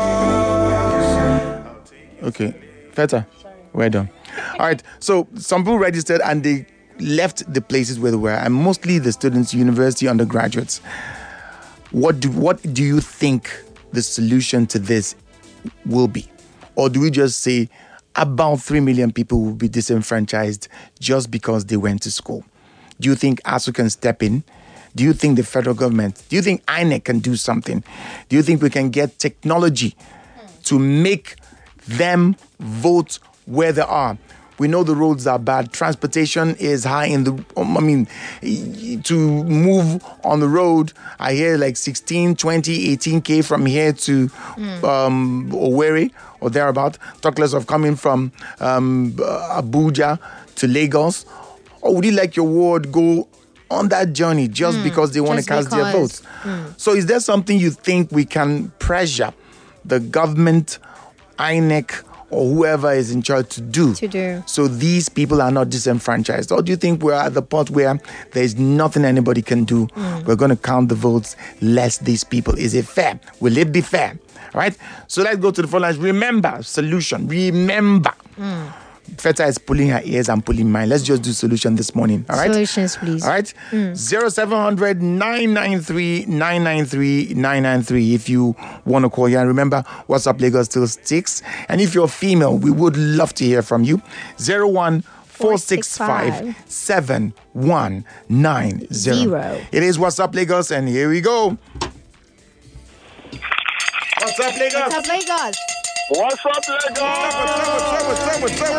Okay, Feta, well done. All right, so some people registered and they left the places where they were, and mostly the students, university undergraduates. What do you think the solution to this will be? Or do we just say about 3 million people will be disenfranchised just because they went to school? Do you think ASUU can step in? Do you think the federal government, do you think INEC can do something? Do you think we can get technology to make them vote where they are? We know the roads are bad. Transportation is high to move on the road, I hear like 16, 20, 18K from here to Owerri or thereabout. Talk less of coming from Abuja to Lagos. Or would you like your ward go on that journey just because they want to cast their votes? So is there something you think we can pressure the government, INEC, or whoever is in charge to do so these people are not disenfranchised? Or do you think we're at the point where there's nothing anybody can do? We're going to count the votes less these people. Is it fair? Will it be fair? All right? So let's go to the phone lines. Remember, solution. Remember. Feta is pulling her ears and pulling mine. Let's just do solution this morning. All right? Solutions, please. All right? 0700 993 993 993 if you want to call here. And remember, What's Up Lagos still sticks. And if you're female, we would love to hear from you. 01465 7190. It is What's Up Lagos, and here we go. What's up, Lagos? What's up, Lagos? What's up, Lagos? What's up?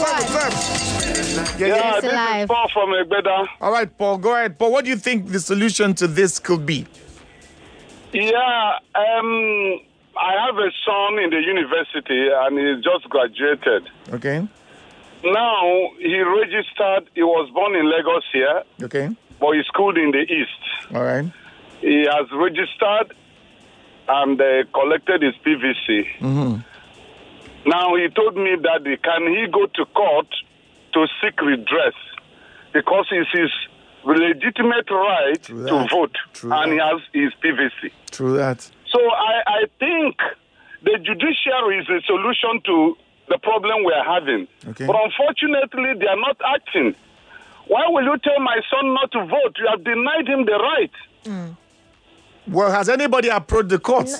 Yeah, this is Paul from Egbeda. All right, Paul, go ahead. Paul, what do you think the solution to this could be? Yeah, I have a son in the university and he just graduated. Okay. Now, he registered, he was born in Lagos here. Okay. But he schooled in the East. All right. he has registered and collected his PVC. Mm-hmm. Now, he told me that can he go to court to seek redress because it's his legitimate right to vote, and he has his PVC. True that. So I think the judiciary is a solution to the problem we are having. Okay. But unfortunately, they are not acting. Why will you tell my son not to vote? You have denied him the right. Well, has anybody approached the courts?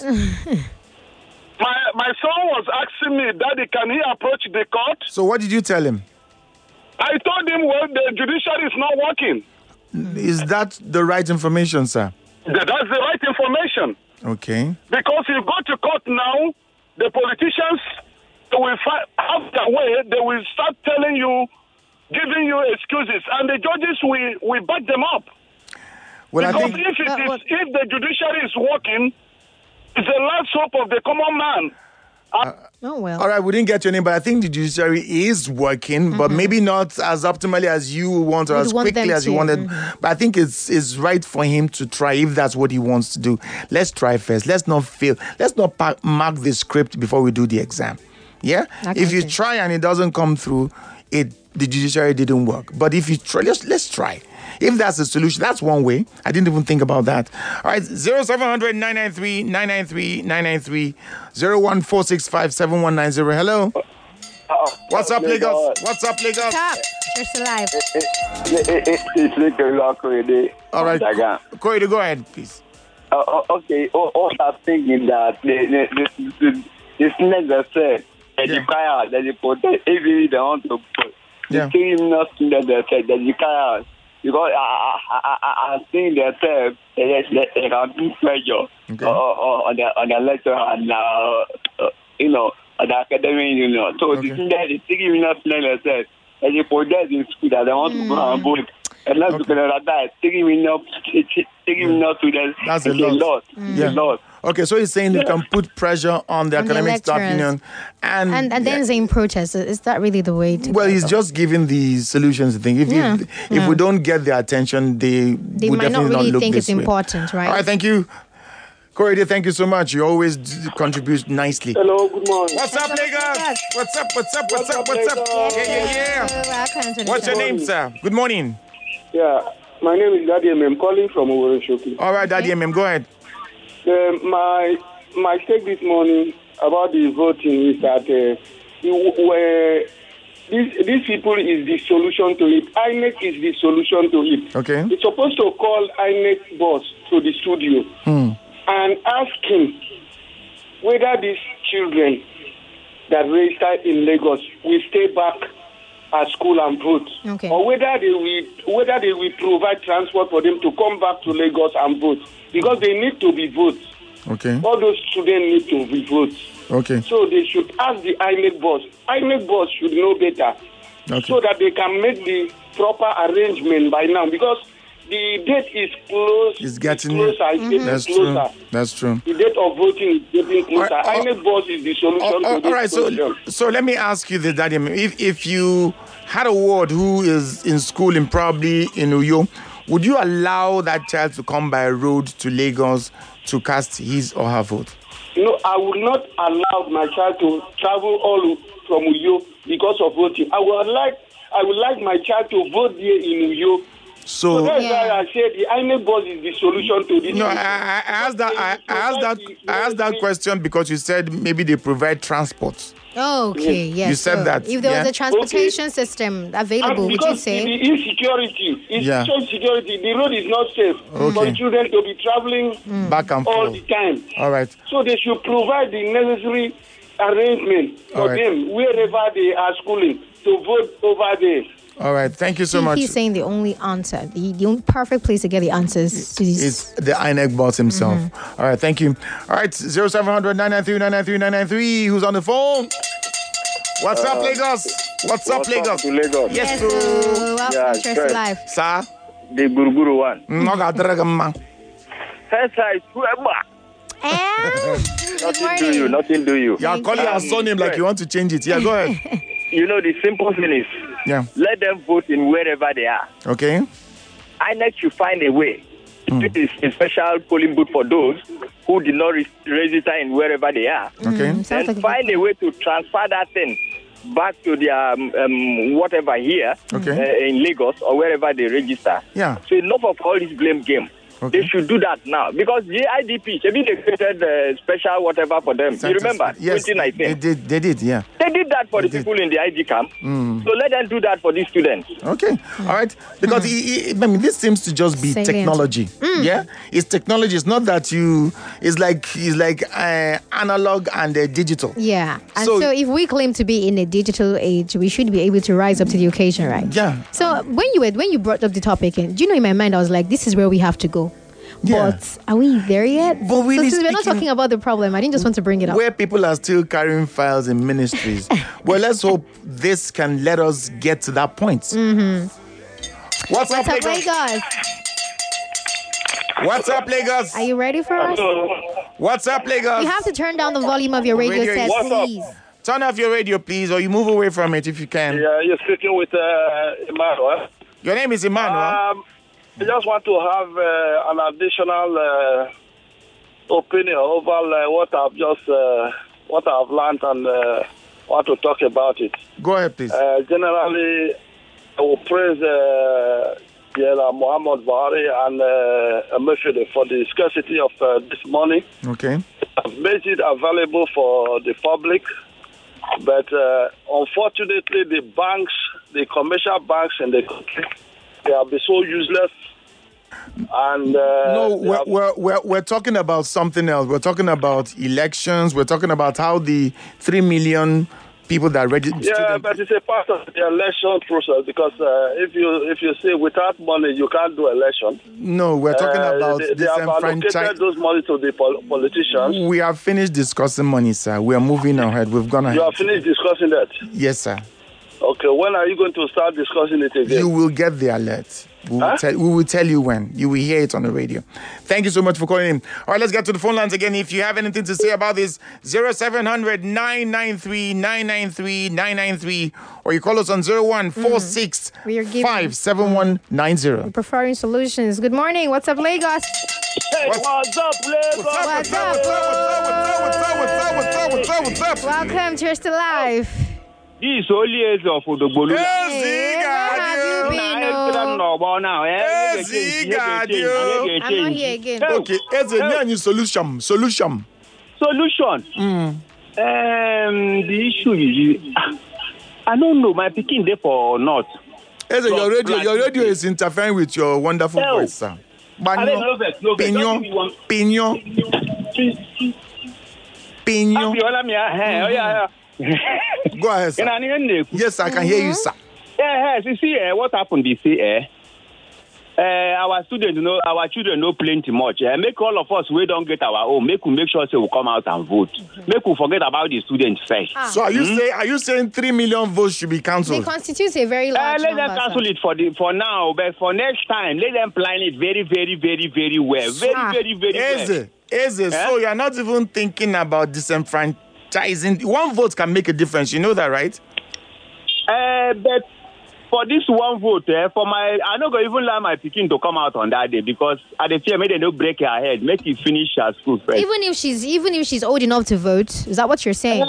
My son was asking me, Daddy, can he approach the court? So what did you tell him? I told him, well, the judiciary is not working. Is that the right information, sir? That's the right information. Okay. Because if you go to court now, the politicians will have their way. They will start telling you, giving you excuses, and the judges will back them up. Well, because if the judiciary is working, it's the last hope of the common man. Oh, well. All right, we didn't get your name, but I think the judiciary is working, but maybe not as optimally as you want or as quickly as you wanted. But I think it's right for him to try if that's what he wants to do. Let's try first. Let's not fail. Let's not mark the script before we do the exam. Yeah? If you try and it doesn't come through, the judiciary didn't work. But if you try, let's try. If that's the solution, that's one way. I didn't even think about that. All right, 0700 993 993 993 014657190. Hello. What's up, Lagos? What's up, Lagos? What's up? Just alive. All right, Koide, go ahead, please. Okay, all I'm thinking that this next said that you can't, that you put every they want to put. The team not that they said that you can't. Because I think they said they can do pressure on the lecture and on the academy, So the thing that the team not said that you put that in school that they want to go and vote. And not because of that, taking me not to that. That's a lot. A lot. Okay, so he's saying you can put pressure on the academic staff union and then saying protest. Is that really the way to Well, he's just giving the solutions to think. If we don't get their attention, they would might not definitely really look think this it's way. important, right? All right, thank you. Corey, thank you so much. You always contribute nicely. Hello, good morning. What's up, Lagos? What's up? Yeah. What's your name, sir? Good morning. Yeah, my name is Daddy M. I'm calling from Oworoshoki. All right, Daddy M. Go ahead. My take this morning about the voting is that these people is the solution to it. INEC is the solution to it. Okay. It's supposed to call INEC boss to the studio and ask him whether these children that registered in Lagos will stay back at school and vote, or whether they will provide transport for them to come back to Lagos and vote, because they need to be votes. Okay. All those students need to be votes. Okay. So they should ask the INEC boss. INEC boss should know better, so that they can make the proper arrangement by now, because the date is close. It's getting closer. That's closer. true. That's true. The date of voting is getting closer. INEC boss is the solution to this all right. problem. So let me ask you this, Daddy. If you had a ward who is in school in probably in Uyo, would you allow that child to come by road to Lagos to cast his or her vote? No, I would not allow my child to travel all from Uyo because of voting. I would like my child to vote here in Uyo. So that's why I said the INEC boss is the solution to this. No, I asked that question because you said maybe they provide transport. Oh, okay, yes. You said that. If there was a transportation system available, would you say? The insecurity, the road is not safe for children to be traveling back and forth all the time. All right. So they should provide the necessary arrangement for them wherever they are schooling to vote over there. All right, thank you so much. He's saying the only answer, the only perfect place to get the answers to these is the INEC boss himself. All right, thank you. All right, 0700 993 993 993. Who's on the phone? What's up, Lagos? What's up, Lagos? Lagos? Yes, sir. Welcome to Trust Life. Sir? The Guruguru one. Nothing do you. You are calling our surname like you want to change it. Yeah, go ahead. You know, the simple thing is, let them vote in wherever they are. Okay. INEC should find a way It's a special polling booth for those who did not register in wherever they are. Okay. Then find a way to transfer that thing back to their whatever here in Lagos or wherever they register. Yeah. So enough of all this blame game. Okay. They should do that now because the IDP, they created special whatever for them. You remember? Yes, 2019. They did, yeah. They did that for the people in the IG camp. So let them do that for these students. Okay, all right. Because I mean, this seems to just be technology. Yeah, it's technology. It's not that it's like analog and digital. Yeah, and so if we claim to be in a digital age, we should be able to rise up to the occasion, right? Yeah. So when you brought up the topic, and do you know, in my mind, I was like, this is where we have to go. Yeah. But are we there yet? But really so since we're not talking about the problem, I didn't just want to bring it up. Where people are still carrying files in ministries. Well, let's hope this can let us get to that point. What's up, Lagos? What's up, Lagos? Are you ready for us? What's up, Lagos? You have to turn down the volume of your radio set, please. Turn off your radio, please, or you move away from it if you can. Yeah, you're speaking with Emmanuel. Your name is Emmanuel? I just want to have an additional opinion over what I've learned and want to talk about it. Go ahead, please. Generally, I will praise Muhammad Buhari and Emefiele for the scarcity of this money. Okay. I've made it available for the public, but unfortunately, the banks, the commercial banks in the country, they have been so useless. And no, we're talking about something else. We're talking about elections. We're talking about how the 3 million people that registered. Yeah, but it's a part of the election process because if you say without money you can't do election. No, we're talking about they have allocated those money to the politicians. We have finished discussing money, sir. We are moving ahead. We've gone ahead. You have finished discussing that? Yes, sir. Okay, when are you going to start discussing it again? You will get the alert. We will tell you when. You will hear it on the radio. Thank you so much for calling in. All right, let's get to the phone lines again. If you have anything to say about this, 0700 993 993 993, or you call us on 0146 57190. We're preferring solutions. Good morning. What's up, Lagos? Hey, what's up, Lagos? What's up? Welcome to Still Live. This is only age of the balloon. Where have you been? I'm not here again. Okay, it's a solution. Solution. The issue is, I don't know, my picking there for not. Your radio is interfering with your wonderful voice, sir. Pignon. Go ahead, sir. Yes, I can hear you, sir. Yeah, see, what happened this year? Our students our children know plenty much. Make all of us we don't get our own. Make sure say we come out and vote. Make we forget about the students first. So are you saying 3 million votes should be cancelled? They constitute a very large let number. them cancel it for now, but for next time, let them plan it very, very, very, very well. Very well. So you're not even thinking about disenfranchising. One vote can make a difference. You know that, right? But for this one vote, I'm not going to even allow my picking to come out on that day because at the fear, maybe they don't break her head, make it finish her school first. Even if she's old enough to vote, is that what you're saying?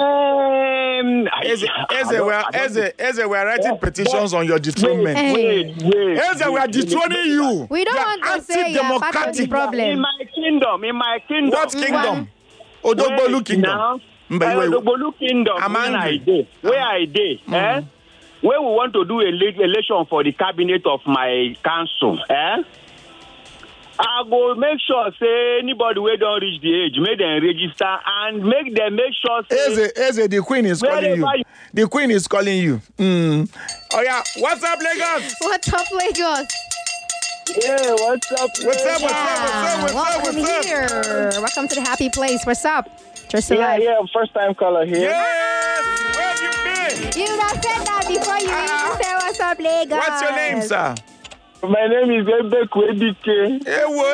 we're writing petitions on your dethronement. Wait. We are dethroning you. We don't want to say you're part of the problem. In my kingdom. What kingdom? Odogbolu kingdom. Odogbolu kingdom. Where I did. When we want to do election for the cabinet of my council, I go make sure say anybody who don't reach the age, make them register and make sure say Eze, the Queen is calling you. The Queen is calling you. Oh yeah, what's up, Lagos? What's up, Lagos? Yeah, what's up? Welcome here. Welcome to the happy place. What's up? Yeah, first time caller here. Yes! Where have you been? You have said that before you even say what's up, Lagos. What's your name, sir? My name is Ebekwedike.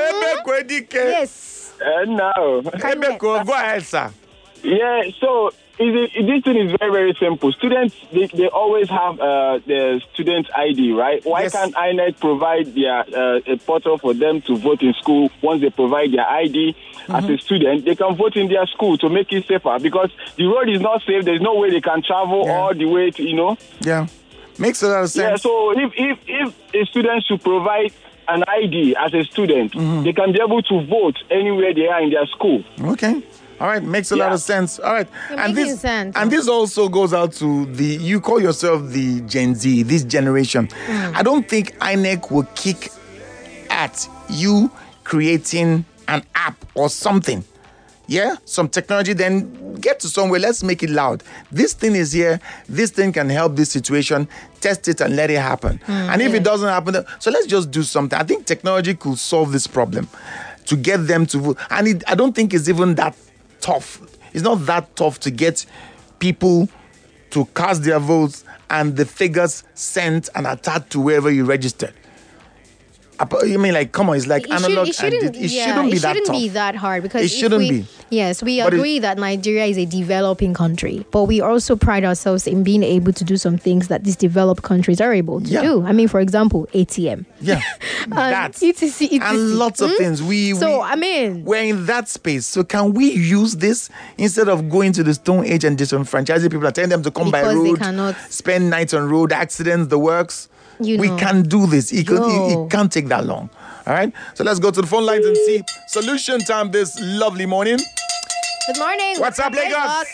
Ebekwedike. Yes. And now. Ebeko, go ahead, sir. Yeah, so this thing is very, very simple. Students, they always have the student ID, right? Why can't INEC provide their a portal for them to vote in school? Once they provide their ID as a student, they can vote in their school to make it safer, because the road is not safe. There's no way they can travel all the way to, Yeah, makes a lot of sense. Yeah, so if a student should provide an ID as a student, they can be able to vote anywhere they are in their school. Okay. All right, makes a lot of sense. All right. And this also goes out to you call yourself the Gen Z, this generation. I don't think INEC will kick at you creating an app or something. Yeah, some technology, then get to somewhere, let's make it loud. This thing is here, this thing can help this situation, test it and let it happen. And if it doesn't happen, so let's just do something. I think technology could solve this problem to get them to vote. And I don't think it's even that tough. It's not that tough to get people to cast their votes and the figures sent and attached to wherever you registered. You mean, like, come on, it's like analog. It shouldn't be that hard, because it shouldn't be. Yes, we agree that Nigeria is a developing country, but we also pride ourselves in being able to do some things that these developed countries are able to do. I mean, for example, ATM. Yeah, that etc. and lots of things. We're in that space. So can we use this instead of going to the Stone Age and disenfranchising people, telling them to come by road, spend nights on road, accidents, the works? We can do this. It can't take that long. All right? So let's go to the phone lines and see solution time this lovely morning. Good morning. What's up, Lagos?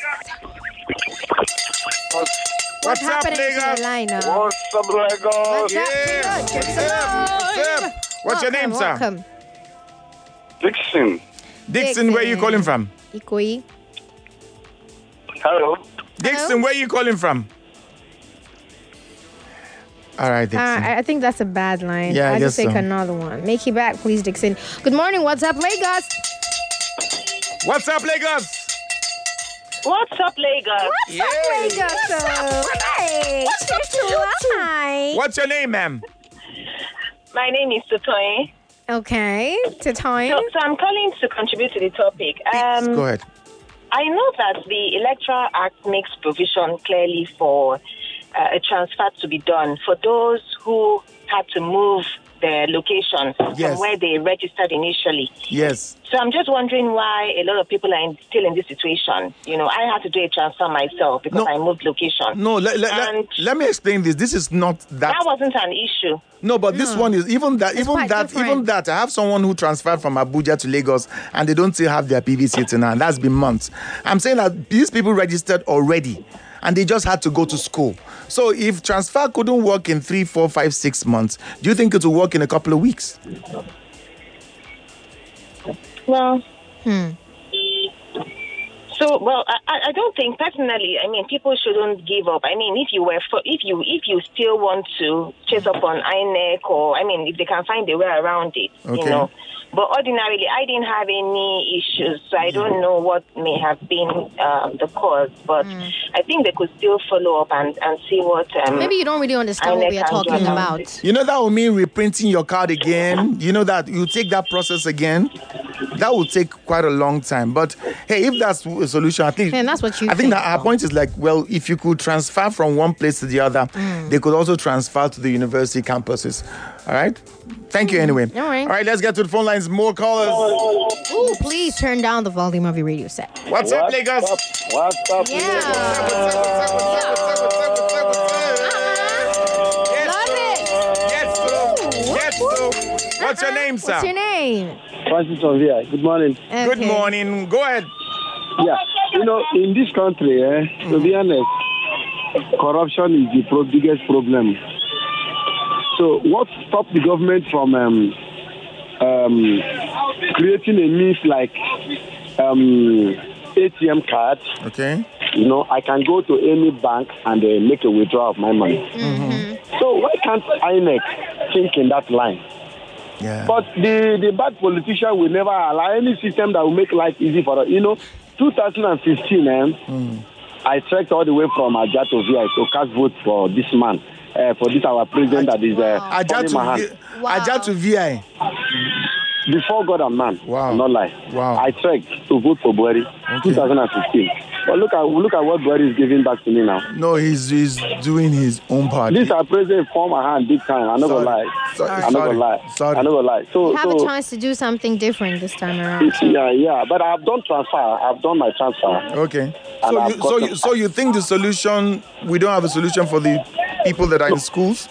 What's up, Lagos? What's up, Lagos? What's your name, sir? Welcome. Dixon, where are you calling from? Ikoyi. Hello. Dixon, where are you calling from? All right, Dixon. I think that's a bad line. Yeah, I'll just take another one. Make it back, please, Dixon. Good morning. What's up, Lagos? What's up, Lagos? What's up, Lagos? Hi. What's your name, ma'am? My name is Totoy. Okay, Totoy. So I'm calling to contribute to the topic. Go ahead. I know that the Electoral Act makes provision clearly for a transfer to be done for those who had to move their location from where they registered initially. Yes. So I'm just wondering why a lot of people are still in this situation. I had to do a transfer myself because I moved location. No, let me explain this. This is not that. That wasn't an issue. No, but this one is even that. I have someone who transferred from Abuja to Lagos and they don't still have their PVC till now. And that's been months. I'm saying that these people registered already and they just had to go to school. So if transfer couldn't work in 3, 4, 5, 6 months, do you think it will work in a couple of weeks? Well, I don't think personally. I mean, people shouldn't give up. I mean, if you still want to chase up on INEC, or if they can find a way around it, But ordinarily, I didn't have any issues, so I don't know what may have been the cause. But I think they could still follow up and see what. Maybe you don't really understand what we are talking about. You know, that will mean reprinting your card again. You know that you take that process again. That will take quite a long time. But hey, if that's a solution, at least. And that's what you I think that our point is like, well, if you could transfer from one place to the other, they could also transfer to the university campuses. All right? Thank you anyway. All right. All right, let's get to the phone lines. More callers. Ooh, please turn down the volume of your radio set. What's up, Lagos? What's up, yeah. What's your name, sir? What's your name? Francis Ovia. Good morning. Okay. Good morning. Go ahead. Yeah. In this country, to be honest, corruption is the biggest problem. So what stopped the government from creating a means like ATM card? Okay. I can go to any bank and make a withdrawal of my money. Mm-hmm. So why can't INEC think in that line? Yeah. But the bad politician will never allow any system that will make life easy for us. 2015, I trekked all the way from Ajah to VI to cast vote for this man. For this our president that is Ajah to VI. Before God and man. Wow. Not lie. Wow. I trekked to vote for Buhari 2015. But look at what Buhari is giving back to me now. No, he's doing his own part. This our president form my hand big time. I'm not gonna lie. I'm not gonna lie. So you have a chance to do something different this time around. So. Yeah. But I've done transfer. I've done my transfer. Okay. So you think the solution? We don't have a solution for the people that are in schools?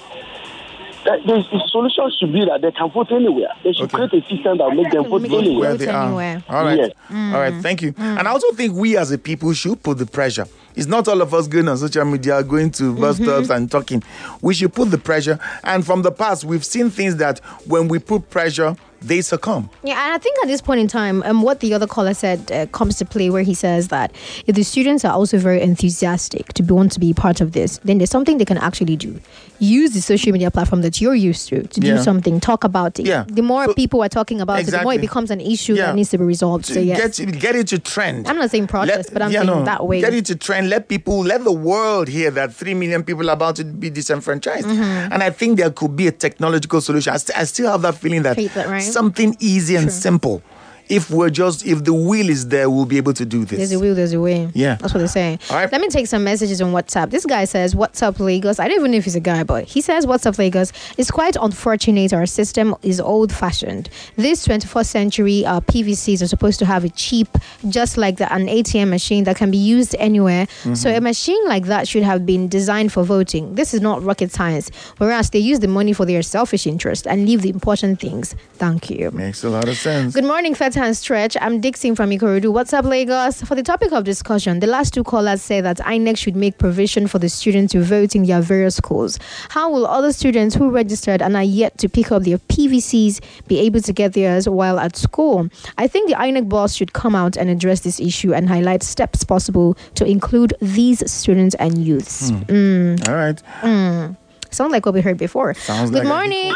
The solution should be that they can vote anywhere. They should create a system that will make them vote anywhere. Where they are. All right. Yes. All right. Thank you. And I also think we as a people should put the pressure. It's not all of us going on social media, going to bus stops and talking. We should put the pressure. And from the past, we've seen things that when we put pressure, they succumb. Yeah, and I think at this point in time, what the other caller said comes to play, where he says that if the students are also very enthusiastic to want to be part of this, then there's something they can actually do. Use the social media platform that you're used to do something, talk about it. Yeah. The more people are talking about it, the more it becomes an issue that needs to be resolved. So yes. Get it to trend. I'm not saying protest, but I'm saying that way. Get it to trend. Let the world hear that 3 million people are about to be disenfranchised. And I think there could be a technological solution. I still have that feeling that something easy and simple. If the will is there, we'll be able to do this. There's a will, there's a way. Yeah. That's what they're saying. All right. Let me take some messages on WhatsApp. This guy says, "What's up, Lagos?" I don't even know if he's a guy, but he says, "What's up, Lagos? It's quite unfortunate our system is old-fashioned. This 21st century, PVCs are supposed to have a chip, just like an ATM machine that can be used anywhere. So a machine like that should have been designed for voting. This is not rocket science. Whereas they use the money for their selfish interest and leave the important things. Thank you." Makes a lot of sense. Good morning, Feta and Stretch. I'm Dixon from Ikorodu. What's up, Lagos? For the topic of discussion, the last two callers say that INEC should make provision for the students to vote in their various schools. How will other students who registered and are yet to pick up their PVCs be able to get theirs while at school? I think the INEC boss should come out and address this issue and highlight steps possible to include these students and youths. All right. Sounds like what we heard before. Good morning.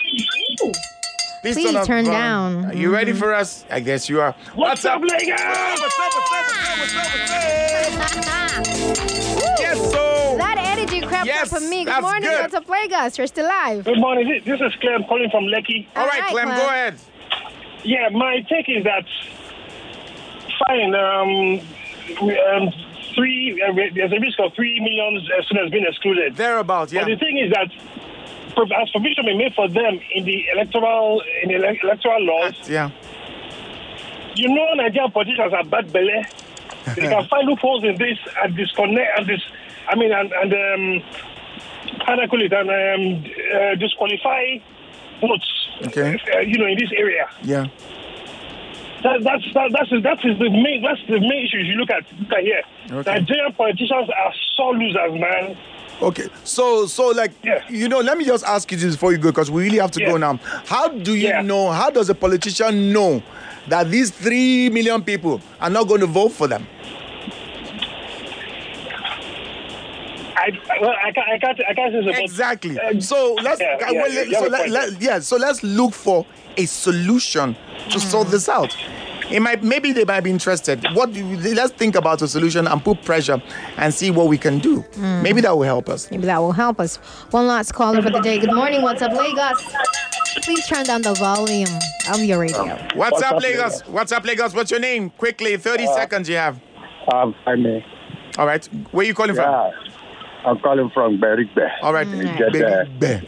Please turn down. Are you ready for us? I guess you are. What's up, Lagos? What's up? Yes, so. That energy crept up for me. Good morning. What's up, Lagos? You're still live. Good morning. This is Clem calling from Lekki. All right, Clem, go ahead. Yeah, my take is that fine. There's a risk of 3 million students being excluded. Thereabouts, yeah. But the thing is that as provision be made for them in the electoral laws. Yeah. You know, Nigerian politicians are bad belly. They can find loopholes in this and disconnect and disqualify votes. Okay. In this area. Yeah. That's the main issue you look at here. Okay. Nigerian politicians are sore losers, man. Okay, so let me just ask you this before you go, because we really have to go now. How do you know, how does a politician know that these 3 million people are not going to vote for them? I can't say so. Exactly. So let's look for a solution to sort this out. Maybe they might be interested. Let's think about a solution and put pressure and see what we can do. Maybe that will help us. One last caller for the day. Good morning. What's up, Lagos? Please turn down the volume of your radio. What's up, Lagos? What's up, Lagos? What's your name? Quickly, 30 seconds you have. Jaime. All right. Where are you calling from? I'm calling from Berigbe. All right. Berigbe.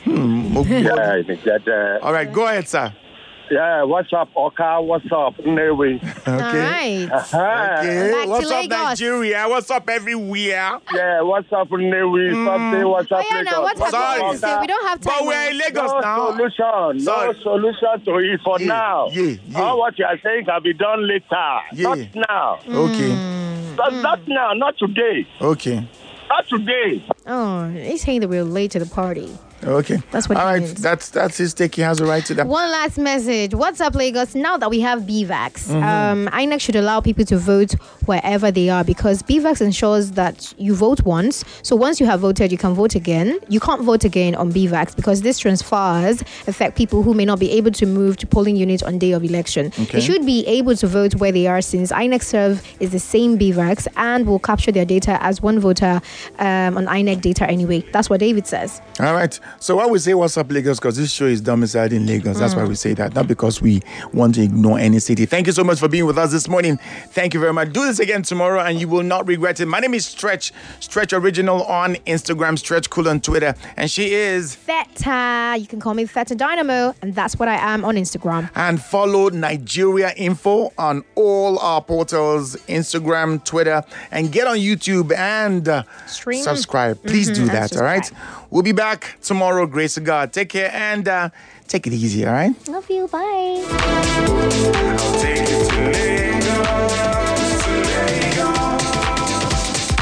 All right. Go ahead, sir. Yeah, what's up, Oka? What's up, Newe? Okay. All right. Okay. What's up, Nigeria? What's up, everywhere? Yeah, what's up, Newe? Something, what's up, Lagos? Now, what Sorry. We don't have time. But we're in Lagos now. No solution to it for now. All what you are saying can be done later. Not now. Okay. Not now, not today. Okay. Not today. Oh, he's saying that we're late to the party. Okay. That's what All right. means. That's his take. He has a right to that. One last message. What's up, Lagos? Now that we have BVAX, INEC should allow people to vote wherever they are, because BVAX ensures that you vote once. So once you have voted, you can vote again. You can't vote again on BVAX because this transfers affect people who may not be able to move to polling units on day of election. Okay. They should be able to vote where they are, since INEC Serve is the same BVAX and will capture their data as one voter on INEC data anyway. That's what David says. All right. So why we say what's up Lagos? Because this show is domiciled in Lagos. That's why we say that. Not because we want to ignore any city. Thank you so much for being with us this morning. Thank you very much. Do this again tomorrow and you will not regret it. My name is Stretch Original on Instagram, Stretch Cool on Twitter. And she is Feta. You can call me Feta Dynamo. And that's what I am on Instagram. And follow Nigeria Info on all our portals, Instagram, Twitter. And get on YouTube and subscribe. Please do that, all right? We'll be back tomorrow, grace of God. Take care and take it easy, all right? Love you. Bye.